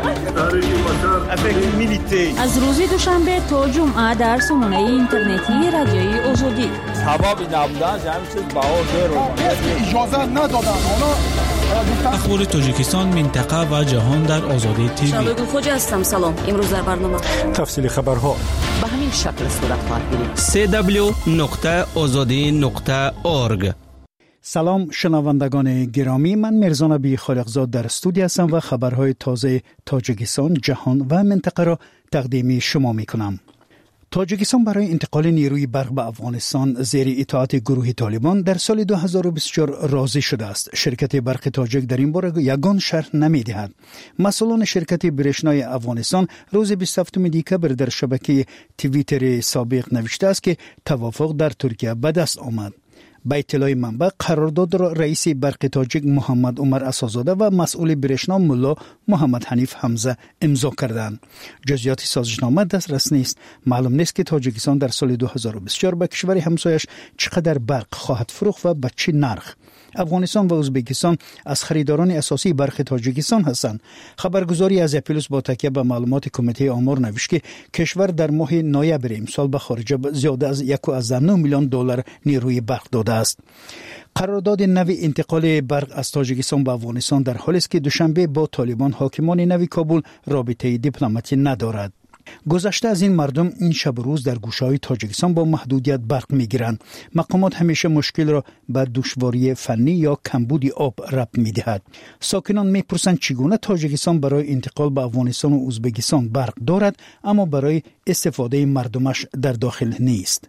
شد. از روز دوشنبه تا جمعه در سامانه اینترنتی رادیوی آزادی. سبب نبودن جمعی چیز بها زیر اجازه ندادن. اخبار تاجیکستان، منطقه و جهان در آزادی تیوی. شبگون خوجه هستم. سلام. امروز در برنامه تفصیل خبرها به همین شکل صورت خواهد گرفت. سی دبلیو نقطه آزادی نقطه اورگ. سلام شنوندگان گرامی، من مرزا نبی خالقزاد در استودیو هستم و خبرهای تازه تاجیکستان، جهان و منطقه را تقدیم شما می کنم. تاجیکستان برای انتقال نیروی برق به افغانستان زیر اطاعت گروه طالبان در سال دو هزار و بیست و چهار راضی شده است. شرکت برق تاجیک در این باره یگان شرح نمی‌دهد. مسئولان شرکت برشنای افغانستان روز بیست و هفتم دکبر در شبکه توییتر سابق نوشته است که توافق در ترکیه به دست آمد. به اطلاع منبع، قرارداد را رئیس برق تاجیک محمد عمر اساس‌زاده و مسئول برشنا ملا محمد حنیف حمزه امضا کردند. جزئیات سازشنامه دسترس نیست. معلوم نیست که تاجیکستان در سال دو هزار و بیست و چهار به کشور همسایش چقدر برق خواهد فروخت و به چه نرخ. افغانستان و ازبکستان از خریداران اساسی برق تاجیکستان هستند. خبرگزاری از اپیلوس با تکیه به معلومات کمیته آمار نوشت که کشور در ماه نوامبر امسال به خارج زیاده از یک و نه میلیون دلار نیروی برق داده است. قرارداد نوی انتقال برق از تاجیکستان به افغانستان در حالی است که دوشنبه با طالبان حاکمان نوی کابل رابطه دیپلماتی ندارد. گذشته از این مردم این شب و روز در گوشه‌های تاجیکستان با محدودیت برق می‌گیرند. مقامات همیشه مشکل را به دشواری فنی یا کمبود آب ربط می‌دهد. ساکنان می‌پرسند چگونه تاجیکستان برای انتقال به افغانستان و ازبکستان برق دارد اما برای استفاده مردمش در داخل نیست.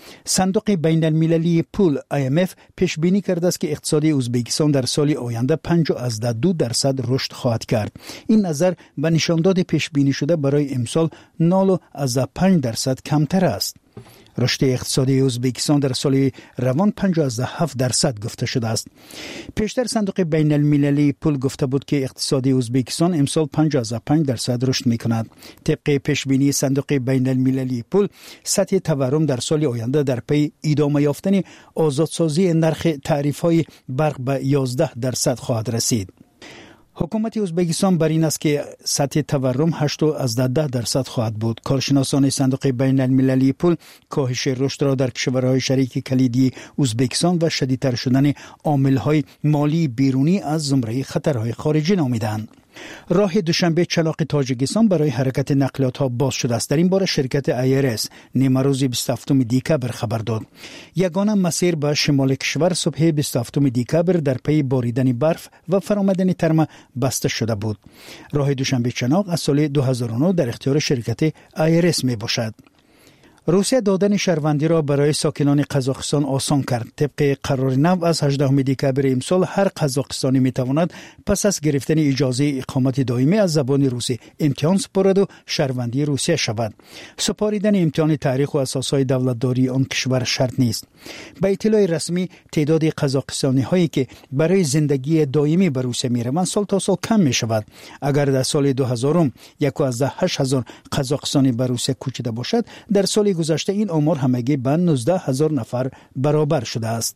صندوق بین المللی پول آی ام اف پیش بینی کرده است که اقتصاد ازبکستان در سال آینده پنجاه از دو درصد رشد خواهد کرد. این نظر به نشانداد پیش بینی شده برای امسال نود و پنج درصد کمتر است. رشد اقتصادی ازبکستان در سال روان پنجاه و هفت درصد گفته شده است. پیشتر صندوق بین المللی پول گفته بود که اقتصادی ازبکستان امسال پنجاه و پنج درصد رشد می کند. طبق پیش بینی صندوق بین المللی پول، سطح تورم در سال آینده در پی ادامه یافتن آزادسازی نرخ تعریف های برق به یازده درصد خواهد رسید. حکومت ازبکستان بر این است که سطح تورم هشت از ده درصد خواهد بود. کارشناسان صندوق بین المللی پول کاهش رشد را در کشورهای شریک کلیدی ازبکستان و شدیدتر شدن عامل‌های مالی بیرونی از زمره خطرهای خارجی نامیدند. راه دوشنبه چلاق تاجیکستان برای حرکت نقلیات ها باز شده است. در این باره شرکت ای ار اس نیمه روز بیست و هفتم دکبر خبر داد. یگانه مسیر به شمال کشور صبح بیست و هفتم دکبر در پی باریدن برف و فرآمدن ترم بسته شده بود. راه دوشنبه چلاق از سال دو هزار و نه در اختیار شرکت ای ار اس می باشد. روسیه دادن شهروندی را برای ساکنان قزاقستان آسان کرد. طبق قرار نو از هجدهم دکبر امسال هر قزاقستانی میتواند پس از گرفتن اجازه اقامت دائمی از زبان روسی امتحان سپارد و شهروندی روسیه شود. سپاریدن امتحان تاریخ و اساسهای دولتداری آن کشور شرط نیست. به اطلاع رسمی تعداد قزاقستانی هایی که برای زندگی دائمی به روسیه میروند سال تا سال کم می شود. اگر در سال دو هزار یک و هشت هزار قزاقستانی به روسیه کوچیده باشد، در سال گذشته این آمار همگی به نوزده هزار نفر برابر شده است.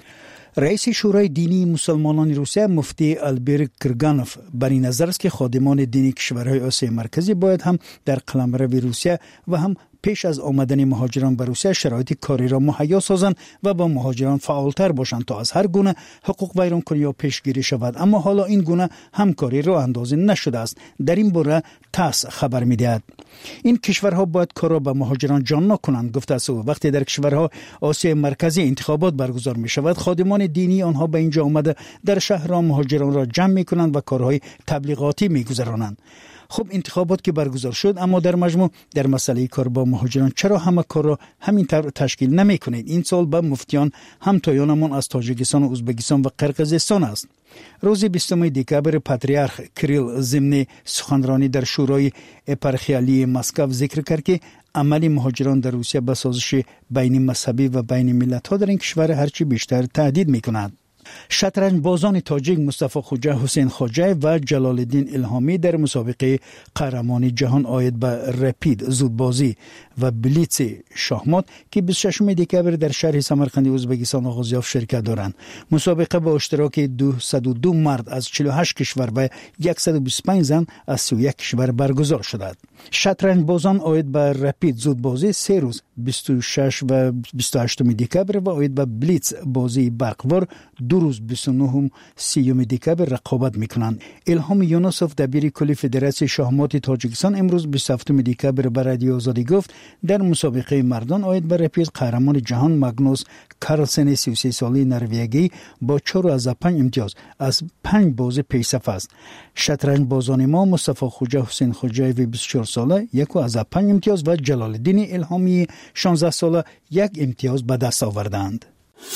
رئیس شورای دینی مسلمانان روسیه مفتی البر کرگانوف بر این نظر است که خادمان دینی کشورهای آسیای مرکزی باید هم در قلمرو روسیه و هم پیش از آمدن مهاجران به روسیه شرایط کاری را مهیا سازند و با مهاجران فعالتر باشند تا از هر گونه حقوق ویرانکنی یا پیشگیری شود. اما حالا این گونه همکاری را اندازی نشده است. در این باره تاس خبر می‌دهد این کشورها باید کار را به مهاجران جان کنند. گفته است وقتی در کشورها آسیای مرکزی انتخابات برگزار می شود، خادمان دینی آنها به اینجا آمده در شهرها مهاجران را جمع می کنند و کارهای تبلیغاتی می گذرانند. خب انتخابات که برگزار شد، اما در مجموع در مسئله کار با مهاجران چرا همه کار را همین طور تشکیل نمی کنید؟ این سال به مفتیان همتایانمان از تاجیکستان و ازبکستان و قرقیزستان است. روز بیستم دکبر پاتریارخ کریل ضمن سخنرانی در شورای اپارخیالی مسکو ذکر کرد که عمل مهاجران در روسیه به سازش بین مذهبی و بین ملت‌ها در این کشور هرچی بیشتر تهدید می‌کند. شطرنج بازان تاجیک مصطفی خوجه، حسین خوجه و جلال الدین الهامی در مسابقه قهرمانی جهان آید به رپید زودبازی و بلیتس شاهمات که بیست و ششم دکبر در شهر سمرقند ازبکستان آغاز یافت شرکت دارند. مسابقه با اشتراک دویست و دو مرد از چهل و هشت کشور و صد و بیست و پنج زن از سی و یک کشور برگزار شده. شطرنج بازان آید به رپید زودبازی سه روز بیست و شش و بیست و هشت دکبر و آید به بلیتس بازی برقوار دو روز بیست و نه و سی دکبر رقابت میکنند. الهام یونسوف دبیر کلی فدراسیون شاهمات تاجیکستان امروز بیست و هفتم دکبر به رادیو آزادی گفت در مسابقه مردان آید به رپید قهرمان جهان ماگنوس کارلسن سی و سه ساله نروژی با چهار از پنج امتیاز از پنج بازی پیشرفت است. شطرنج بازان ما مصطفی خوجه، حسین خوجه و بیست و چهار ساله یک از پنج امتیاز و جلال الدین الهامی شانزده ساله یک امتیاز به دست آوردند.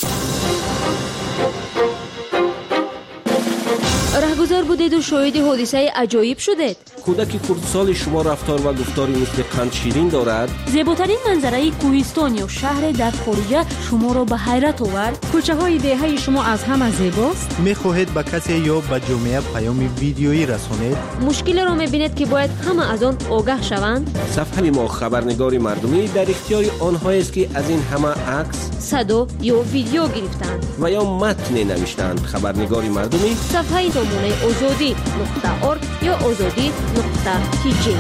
رهگذر بودید و شاهد حادثه عجایب شدید. کودک خردسال شما رفتار و گفتاری مثل قند شیرین دارد. زیباترین منظره کوهستان یا شهر در خارج شما را به حیرت آورد. کوچه های دهه شما از همه زیباست. میخواهید به کسی یا به جامعه پیام ویدیویی رسانید؟ مشکل را میبینید که باید همه از آن آگاه شوند. صفحه ما خبرنگاری مردمی در اختیار آنهایی است که از این همه عکس، صدا یا ویدیو گرفتند و یا متن نوشتند. خبرنگاری مردمی صفحه نمونه آزادی نقطه ارگ یا آزادی نقطه تی جی.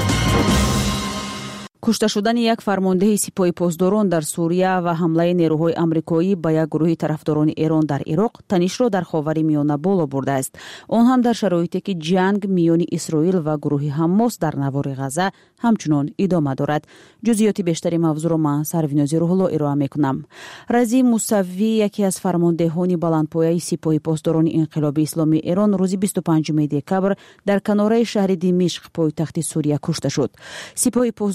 کشته شدن یک فرمانده سپاه پاسداران در سوریه و حمله نیروهای آمریکایی به یک گروه طرفداران ایران در عراق تنش را در خاورمیانه بالا برده است. آن هم در شرایطی که جنگ میان اسرائیل و گروه حماس در نوار غزه همچنان ادامه دارد. جزئیات بیشتری موضوع را من سرویناز روح الله ارائه میکنم. رضی موسوی یکی از فرماندهان بلندپایه سپاه پاسداران انقلابی اسلامی ایران روز بیست و پنجم دکبر در کناره شهر دمشق پایتخت سوریه کشته شد. سپاه پاسداران در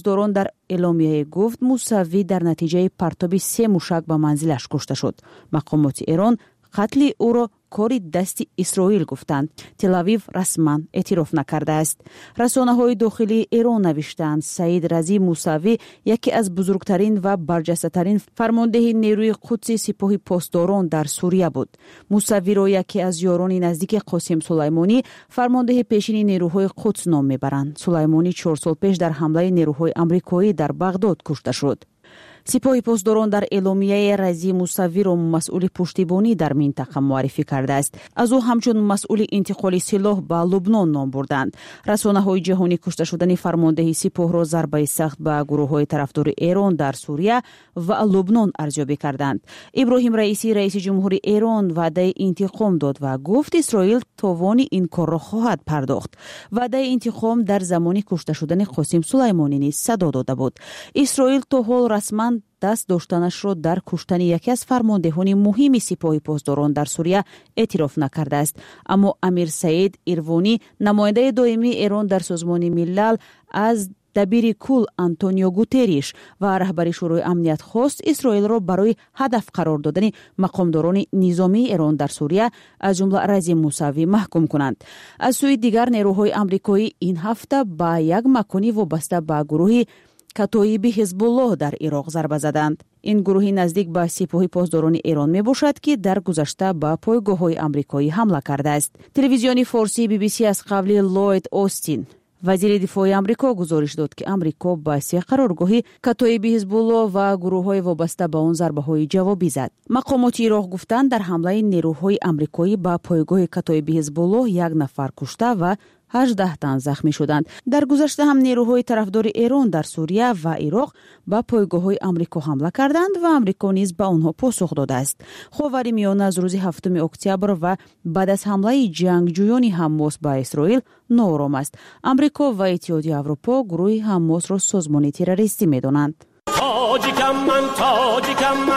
در اعلامیه گفت موسوی در نتیجه پرتاب سه موشک به منزلش کشته شد. مقامات ایران قتل او را کاری دست اسرائیل گفتند. تل آویو رسما اعتراف نکرده است. رسانه‌های داخلی ایران نوشتند سعید رضی موسوی یکی از بزرگترین و برجسته‌ترین فرمانده نیروی قدس سپاه پاسداران در سوریه بود. موسوی را یکی از یاران نزدیک قاسم سلیمانی فرمانده پیشین نیروهای قدس نام میبرند. سلیمانی چهار سال پیش در حمله نیروهای آمریکایی در بغداد کشته شد. سپاه پاسداران در اعلامیه رضی موسوی را مسئول پشتیبانی در منطقه معرفی کرده است. از او همچون مسئول انتقال سلاح به لبنان نام بردند. رسانه‌های جهانی کشته شدن فرمانده سپاه را ضربه سخت به گروه‌های طرفدار ایران در سوریه و لبنان ارزیابی کردند. ابراهیم رئیسی رئیس جمهوری ایران وعده انتقام داد و گفت اسرائیل توان این کار را خواهد پرداخت. وعده انتقام در زمان کشته شدن قاسم سلیمانی نیز صدا داده بود. اسرائیل تا حال رسما دست داشتنش را در کشتن یکی از فرماندهان مهم سپاه پاسداران در سوریه اعتراف نکرده است. اما امیر سعید ایروانی نماینده دائمی ایران در سازمان ملل از دبیر کل آنتونیو گوتریش و رهبر شورای امنیت خواست اسرائیل را برای هدف قرار دادن مقامداران نظامی ایران در سوریه از جمله رضی موسوی محکوم کنند. از سوی دیگر نیروهای آمریکایی این هفته با یک مکانی وابسته به گروه کتایب حزب الله در عراق ضربه زدند. این گروهی نزدیک به سپاه پاسداران ایران می باشد که در گذشته به پایگاه‌های آمریکایی حمله کرده است. تلویزیون فارسی بی بی سی از قبل لوید اوستین وزیر دفاع آمریکا گزارش داد که آمریکا با سه قرارگاه کتایب حزب الله و گروه‌های وابسته به آن ضربه‌های جوابی زد. مقامات عراق گفتند در حمله نیروهای آمریکایی به پایگاه کتایب حزب الله یک نفر کشته و هجده تن زخمی شدند. در گذشته هم نیروهای طرفدار ایران در سوریه و عراق به پایگاه‌های آمریکا حمله کردند و آمریکا نیز به آنها پاسخ داده است. خاور میانه از روز هفتم اکتبر و بعد از حمله جنگجویان حماس به اسرائیل ناآرام است. آمریکا و اتحادیه اروپا گروه حماس را سازمان تروریستی می‌دانند. تاجیکم من تاجیکم من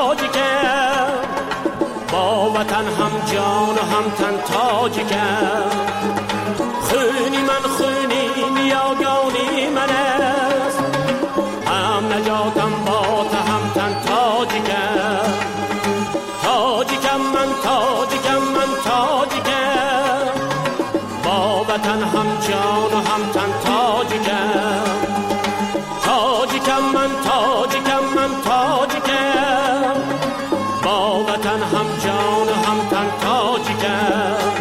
تاجیکم با وطن هم جان و هم تن تاجیکم خونی من خونی نیاگانی من است هم نجاتم با تا هم تن تاجیکم تاجیکم من تاجیکم من تاجیکم با وطن هم جان و هم تن تاجیکم تاجیکم من تاجیکم من تاجیکم با وطن هم جان و هم تن تاجیکم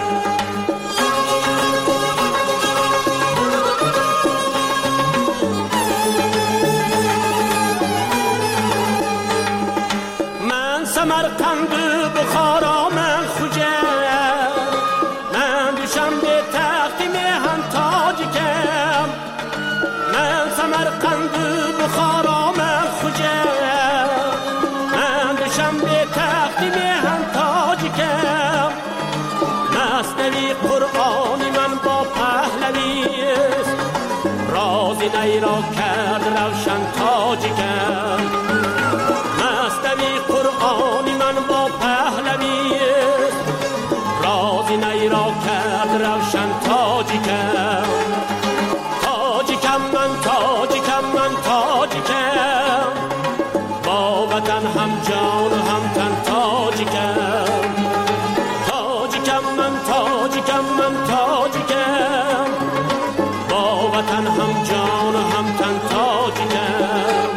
سمرقند بخارا من خوجم من دوشم به تخت میهن تاجیکم من سمرقند بخارا من خوجم من دوشم به تخت میهن تاجیکم مثنوی قرآنی من با پهلوی رازی نیرا کرد روشن تاجیکم مثنوی قرآنی من با پهلوی رازی نیرا کرد روشن تاجیکم تاجیکم من تاجیکم من تاجیکم با وطن هم جان و هم تن تاجیکم تاجیکم من تاجیکم من تاجیکم با وطن هم جان و هم تن تاجیکم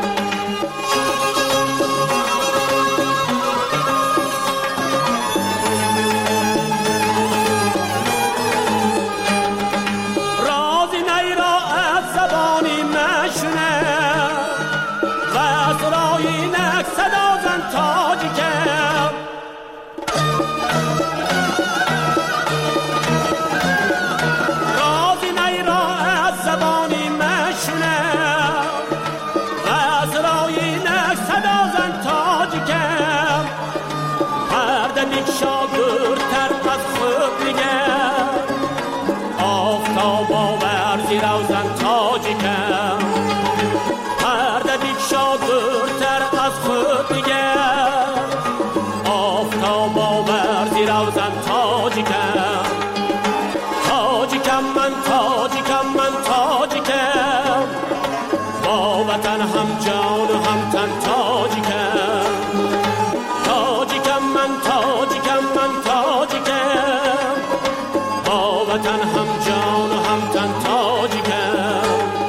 وطن هم جان و هم تن تاجیکم.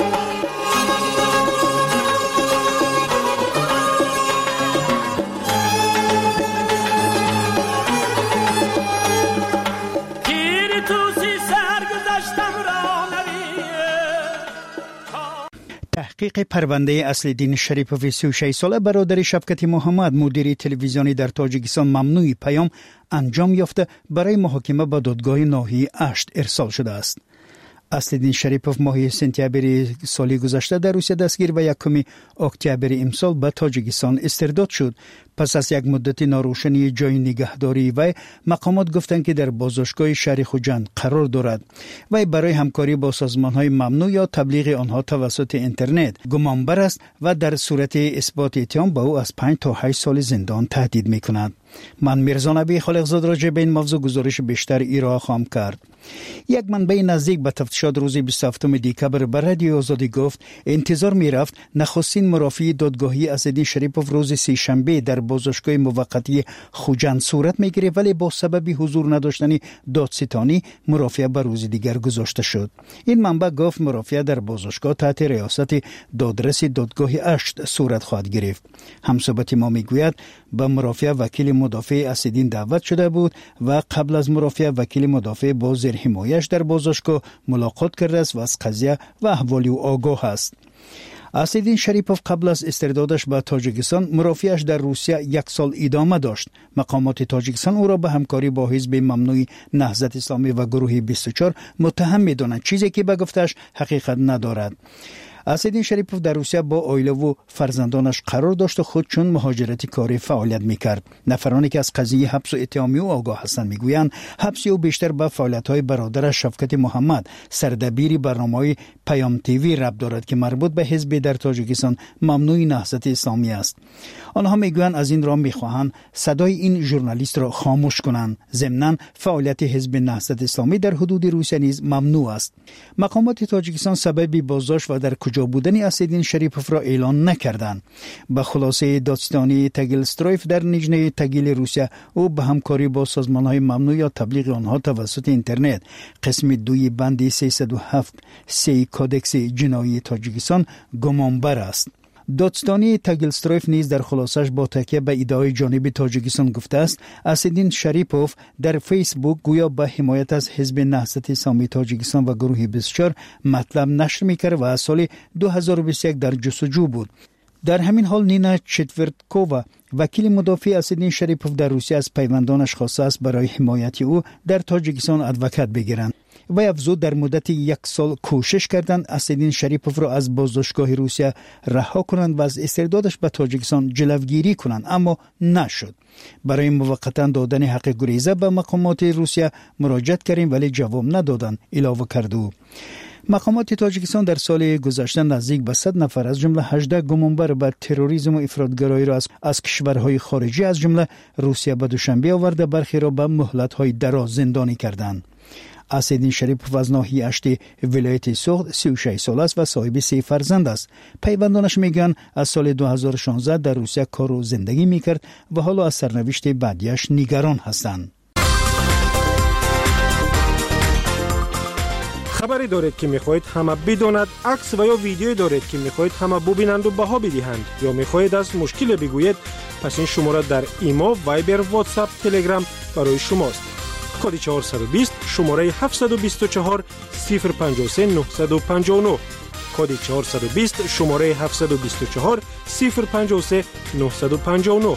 پیری توسی سرگذشتم را نویه. تحقیق پرونده اصل‌الدین شریپوف سی و شش ساله برادر شفقت محمد مدیر تلویزیونی در تاجیکستان ممنوع پیام انجام یافته برای محاکمه به دادگاه ناحیه اشت ارسال شده است. اصل‌الدین شریپوف ماه سپتامبر سال گذشته در روسیه دستگیر و یکم اکتبر امسال به تاجیکستان استرداد شد. پس از یک مدت ناروشنی جای نگهداری وی مقامات گفتند که در بازداشتگاه شهر خوجند قرار دارد. وی برای همکاری با سازمان‌های ممنوع یا تبلیغ آنها توسط اینترنت گمانبر است و در صورت اثبات اتهام به او از پنج تا هشت سال زندان تهدید می‌کند. من میرزا نبی خالقزاد راجع به این موضوع گزارش بیشتر ارائه خواهم کرد. یک منبع نزدیک به تفتیشات روز بیست و هفتم دکبر به رادیو آزادی گفت انتظار می‌رفت نخستین مرافعه دادگاهی اصل‌الدین شریپوف روز سه شنبه در بازداشتگاه موقتی خوجند صورت می‌گیرد، ولی با سبب حضور نداشتن دادستانی مرافعه به روز دیگر گذاشته شد. این منبع گفت مرافعه در بازداشتگاه تحت ریاست دادرس دادگاه اشت صورت خواهد گرفت. همصحبت ما میگوید به مرافعه وکیل مدافع اصل‌الدین دعوت شده بود و قبل از مرافعه وکیل مدافع با زیر حمایش در بازداشتگاه ملاقات کرده است و از قضیه و احوال او آگاه است. اصل‌الدین شریپوف قبل از استردادش به تاجیکستان مرافعه‌اش در روسیه یک سال ادامه داشت. مقامات تاجیکستان او را به همکاری با حزب ممنوع نهضت اسلامی و گروه بیست و چهار متهم می‌دانند، چیزی که به گفتش حقیقت ندارد. اصل‌الدین شریپوف در روسیه با عائله و فرزندانش قرار داشت و خود چون مهاجرتی کاری فعالیت می‌کرد. نفرانی که از قضیه حبس و اتهام او آگاه هستند میگویند حبس او بیشتر به فعالیت‌های برادرش شفقت محمد سردبیر برنامه‌های پیام تیوی ربط دارد که مربوط به حزب در تاجیکستان ممنوع نهضت اسلامی است. آنها میگویند از این راه می‌خواهند صدای این ژورنالیست را خاموش کنند. ضمناً فعالیت حزب نهضت اسلامی در حدود روسیه نیز ممنوع است. مقامات تاجیکستان سبب بازداشت و در کجا بودن اصل‌الدین شریپوف را اعلان نکردند. به خلاصه دادستانی تگیلسترویف در نیژنی تگیل روسیه او به همکاری با سازمان‌های ممنوع یا تبلیغ آنها توسط اینترنت قسم دوی بند سیصد و هفت سی کودکس جنایی تاجیکستان گمانبر است. دادستانی تگیلسترویف نیز در خلاصش با تکیه به ادعای جانب تاجیکستان گفته است اصل‌الدین شریپوف در فیسبوک گویا به حمایت از حزب نهضت اسلامی تاجیکستان و گروه بیست و چهار مطلب نشر می‌کرد و از سال دو هزار و بیست و یک در جستجو بود. در همین حال نینا چتورتکووا وکیل مدافع اصل‌الدین شریپوف در روسیه از پیوندانش خواسته است برای حمایت او در تاجیکستان ادوکات بگیرند. و افزود در مدت یک سال کوشش کردند اصل‌الدین شریپوف را از بازداشتگاه روسیه رها کنند و از استردادش به تاجیکستان جلوگیری کنند، اما نشد. برای موقتا دادن حق گریزه به مقامات روسیه مراجعت کردیم ولی جواب ندادند، اضافه کرد او. مقامات تاجیکستان در سال گذشته نزدیک به صد نفر از جمله هجده گمانبر به تروریسم و افراطگرایی را از, از کشورهای خارجی از جمله روسیه به دوشنبه آورده، برخی را به مهلت‌های دراز زندانی کردند. اصل‌الدین شریپوف از ناحیه اشت ولایت سوخت سی و شش ساله است و صاحب سه فرزند است. پیوندانش میگن از سال دو هزار و شانزده در روسیه کار و زندگی میکرد و حالا از سرنوشت بعدیش نگران هستند. خبری دارید که میخواهید همه بداند، عکس و یا ویدیویی دارید که میخواهید همه ببینند و بها بدهند، یا میخواهید از مشکل بگویید، پس این شماره در ایما، وایبر، واتساپ، تلگرام برای شماست. کد چهارصد و بیست شماره هفتصد و بیست و چهار صفر پنجاه و سه نهصد و پنجاه و نه. کد چهارصد و بیست شماره هفتصد و بیست و چهار صفر پنجاه و سه نهصد و پنجاه و نه.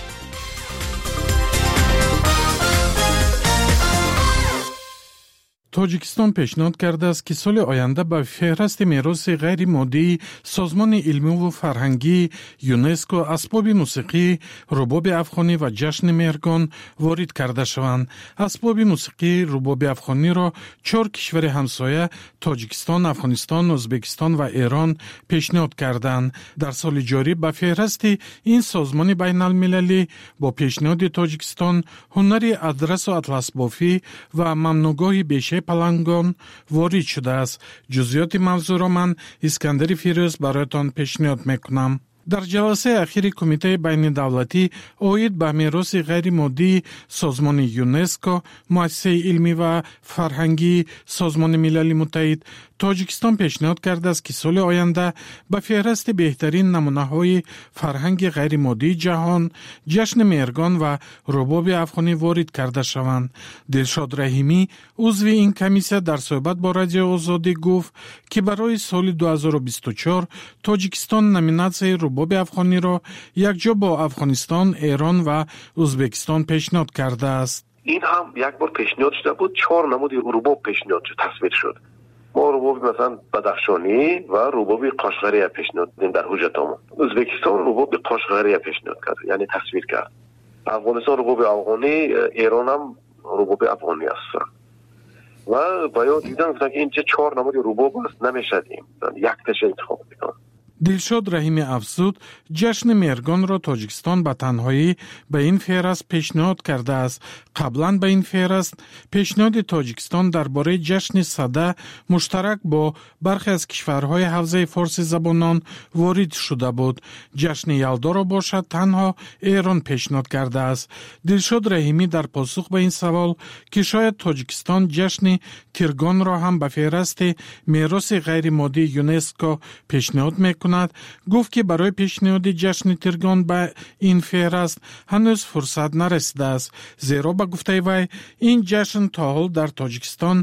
تاجیکستان پیشنهاد کرده است که سال آینده به فهرست میراث غیر مادی سازمان علمی و فرهنگی یونسکو اسباب موسیقی رباب افغانی و جشن مهرگان وارد کرده شوند. اسباب موسیقی رباب افغانی را چهار کشور همسایه تاجیکستان، افغانستان، ازبکستان و ایران پیشنهاد کردند. در سال جاری به فهرست این سازمان بین المللی با پیشنهاد تاجیکستان هنر ادرس و اطلس بافی و ممنوعگاه بیشه پلنگان وارد شده است. جزئیات موضوع را من اسکندر فیروز برایتان پیشنهاد میکنم. در جلسه اخیر کمیته بین دولتی اوید به میراث غیر مادی سازمان یونسکو، مؤسسه علمی و فرهنگی سازمان ملل متحد، تاجیکستان پیشنهاد کرده است که سال آینده به فهرست بهترین نمونه‌های فرهنگ غیر مادی جهان، جشن مهرگان و رباب افغانی وارد کرده شوند. دلشاد رحیمی، عضو این کمیسیون، در صحبت با رادیو آزادی گفت که برای سال دو هزار و بیست و چهار تاجیکستان نامیناسیون رباب افغانی را یکجا با افغانستان، ایران و ازبکستان پیشنهاد کرده است. این هم یک بار پیشنهاد شده بود، چهار نمود رباب پیشنهاد شد، تصویر شد. ما رباب مثلا بدخشانی و رباب قشقری پیشنهاد دادیم در حجتامون. ازبکستان رباب قشقری پیشنهاد کرد، یعنی تصویر کرد. افغانستان رباب افغانی، ایران هم رباب افغانی است. و باید دیدن که این چه چهار نمود رباب است، نمیشدیم یک تش انتخاب بکنم. دلشاد رحیمی افزود جشن مهرگان را تاجیکستان به تنهایی به این فهرست پیشنهاد کرده است. قبلا به این فهرست پیشنهاد تاجیکستان درباره جشن سده مشترک با برخی از کشورهای حوزه فارسی زبانان وارد شده بود. جشن یلدا را باشد تنها ایران پیشنهاد کرده است. دلشاد رحیمی در پاسخ به این سوال که شاید تاجیکستان جشن کرگان را هم به فهرست میراث غیر مادی یونسکو پیشنهاد میکند، گفت که برای پیشنهاد جشن ترگان به این فهرست هنوز فرصت نرسیده است، زیرا به گفته وی این جشن تا حال در تاجیکستان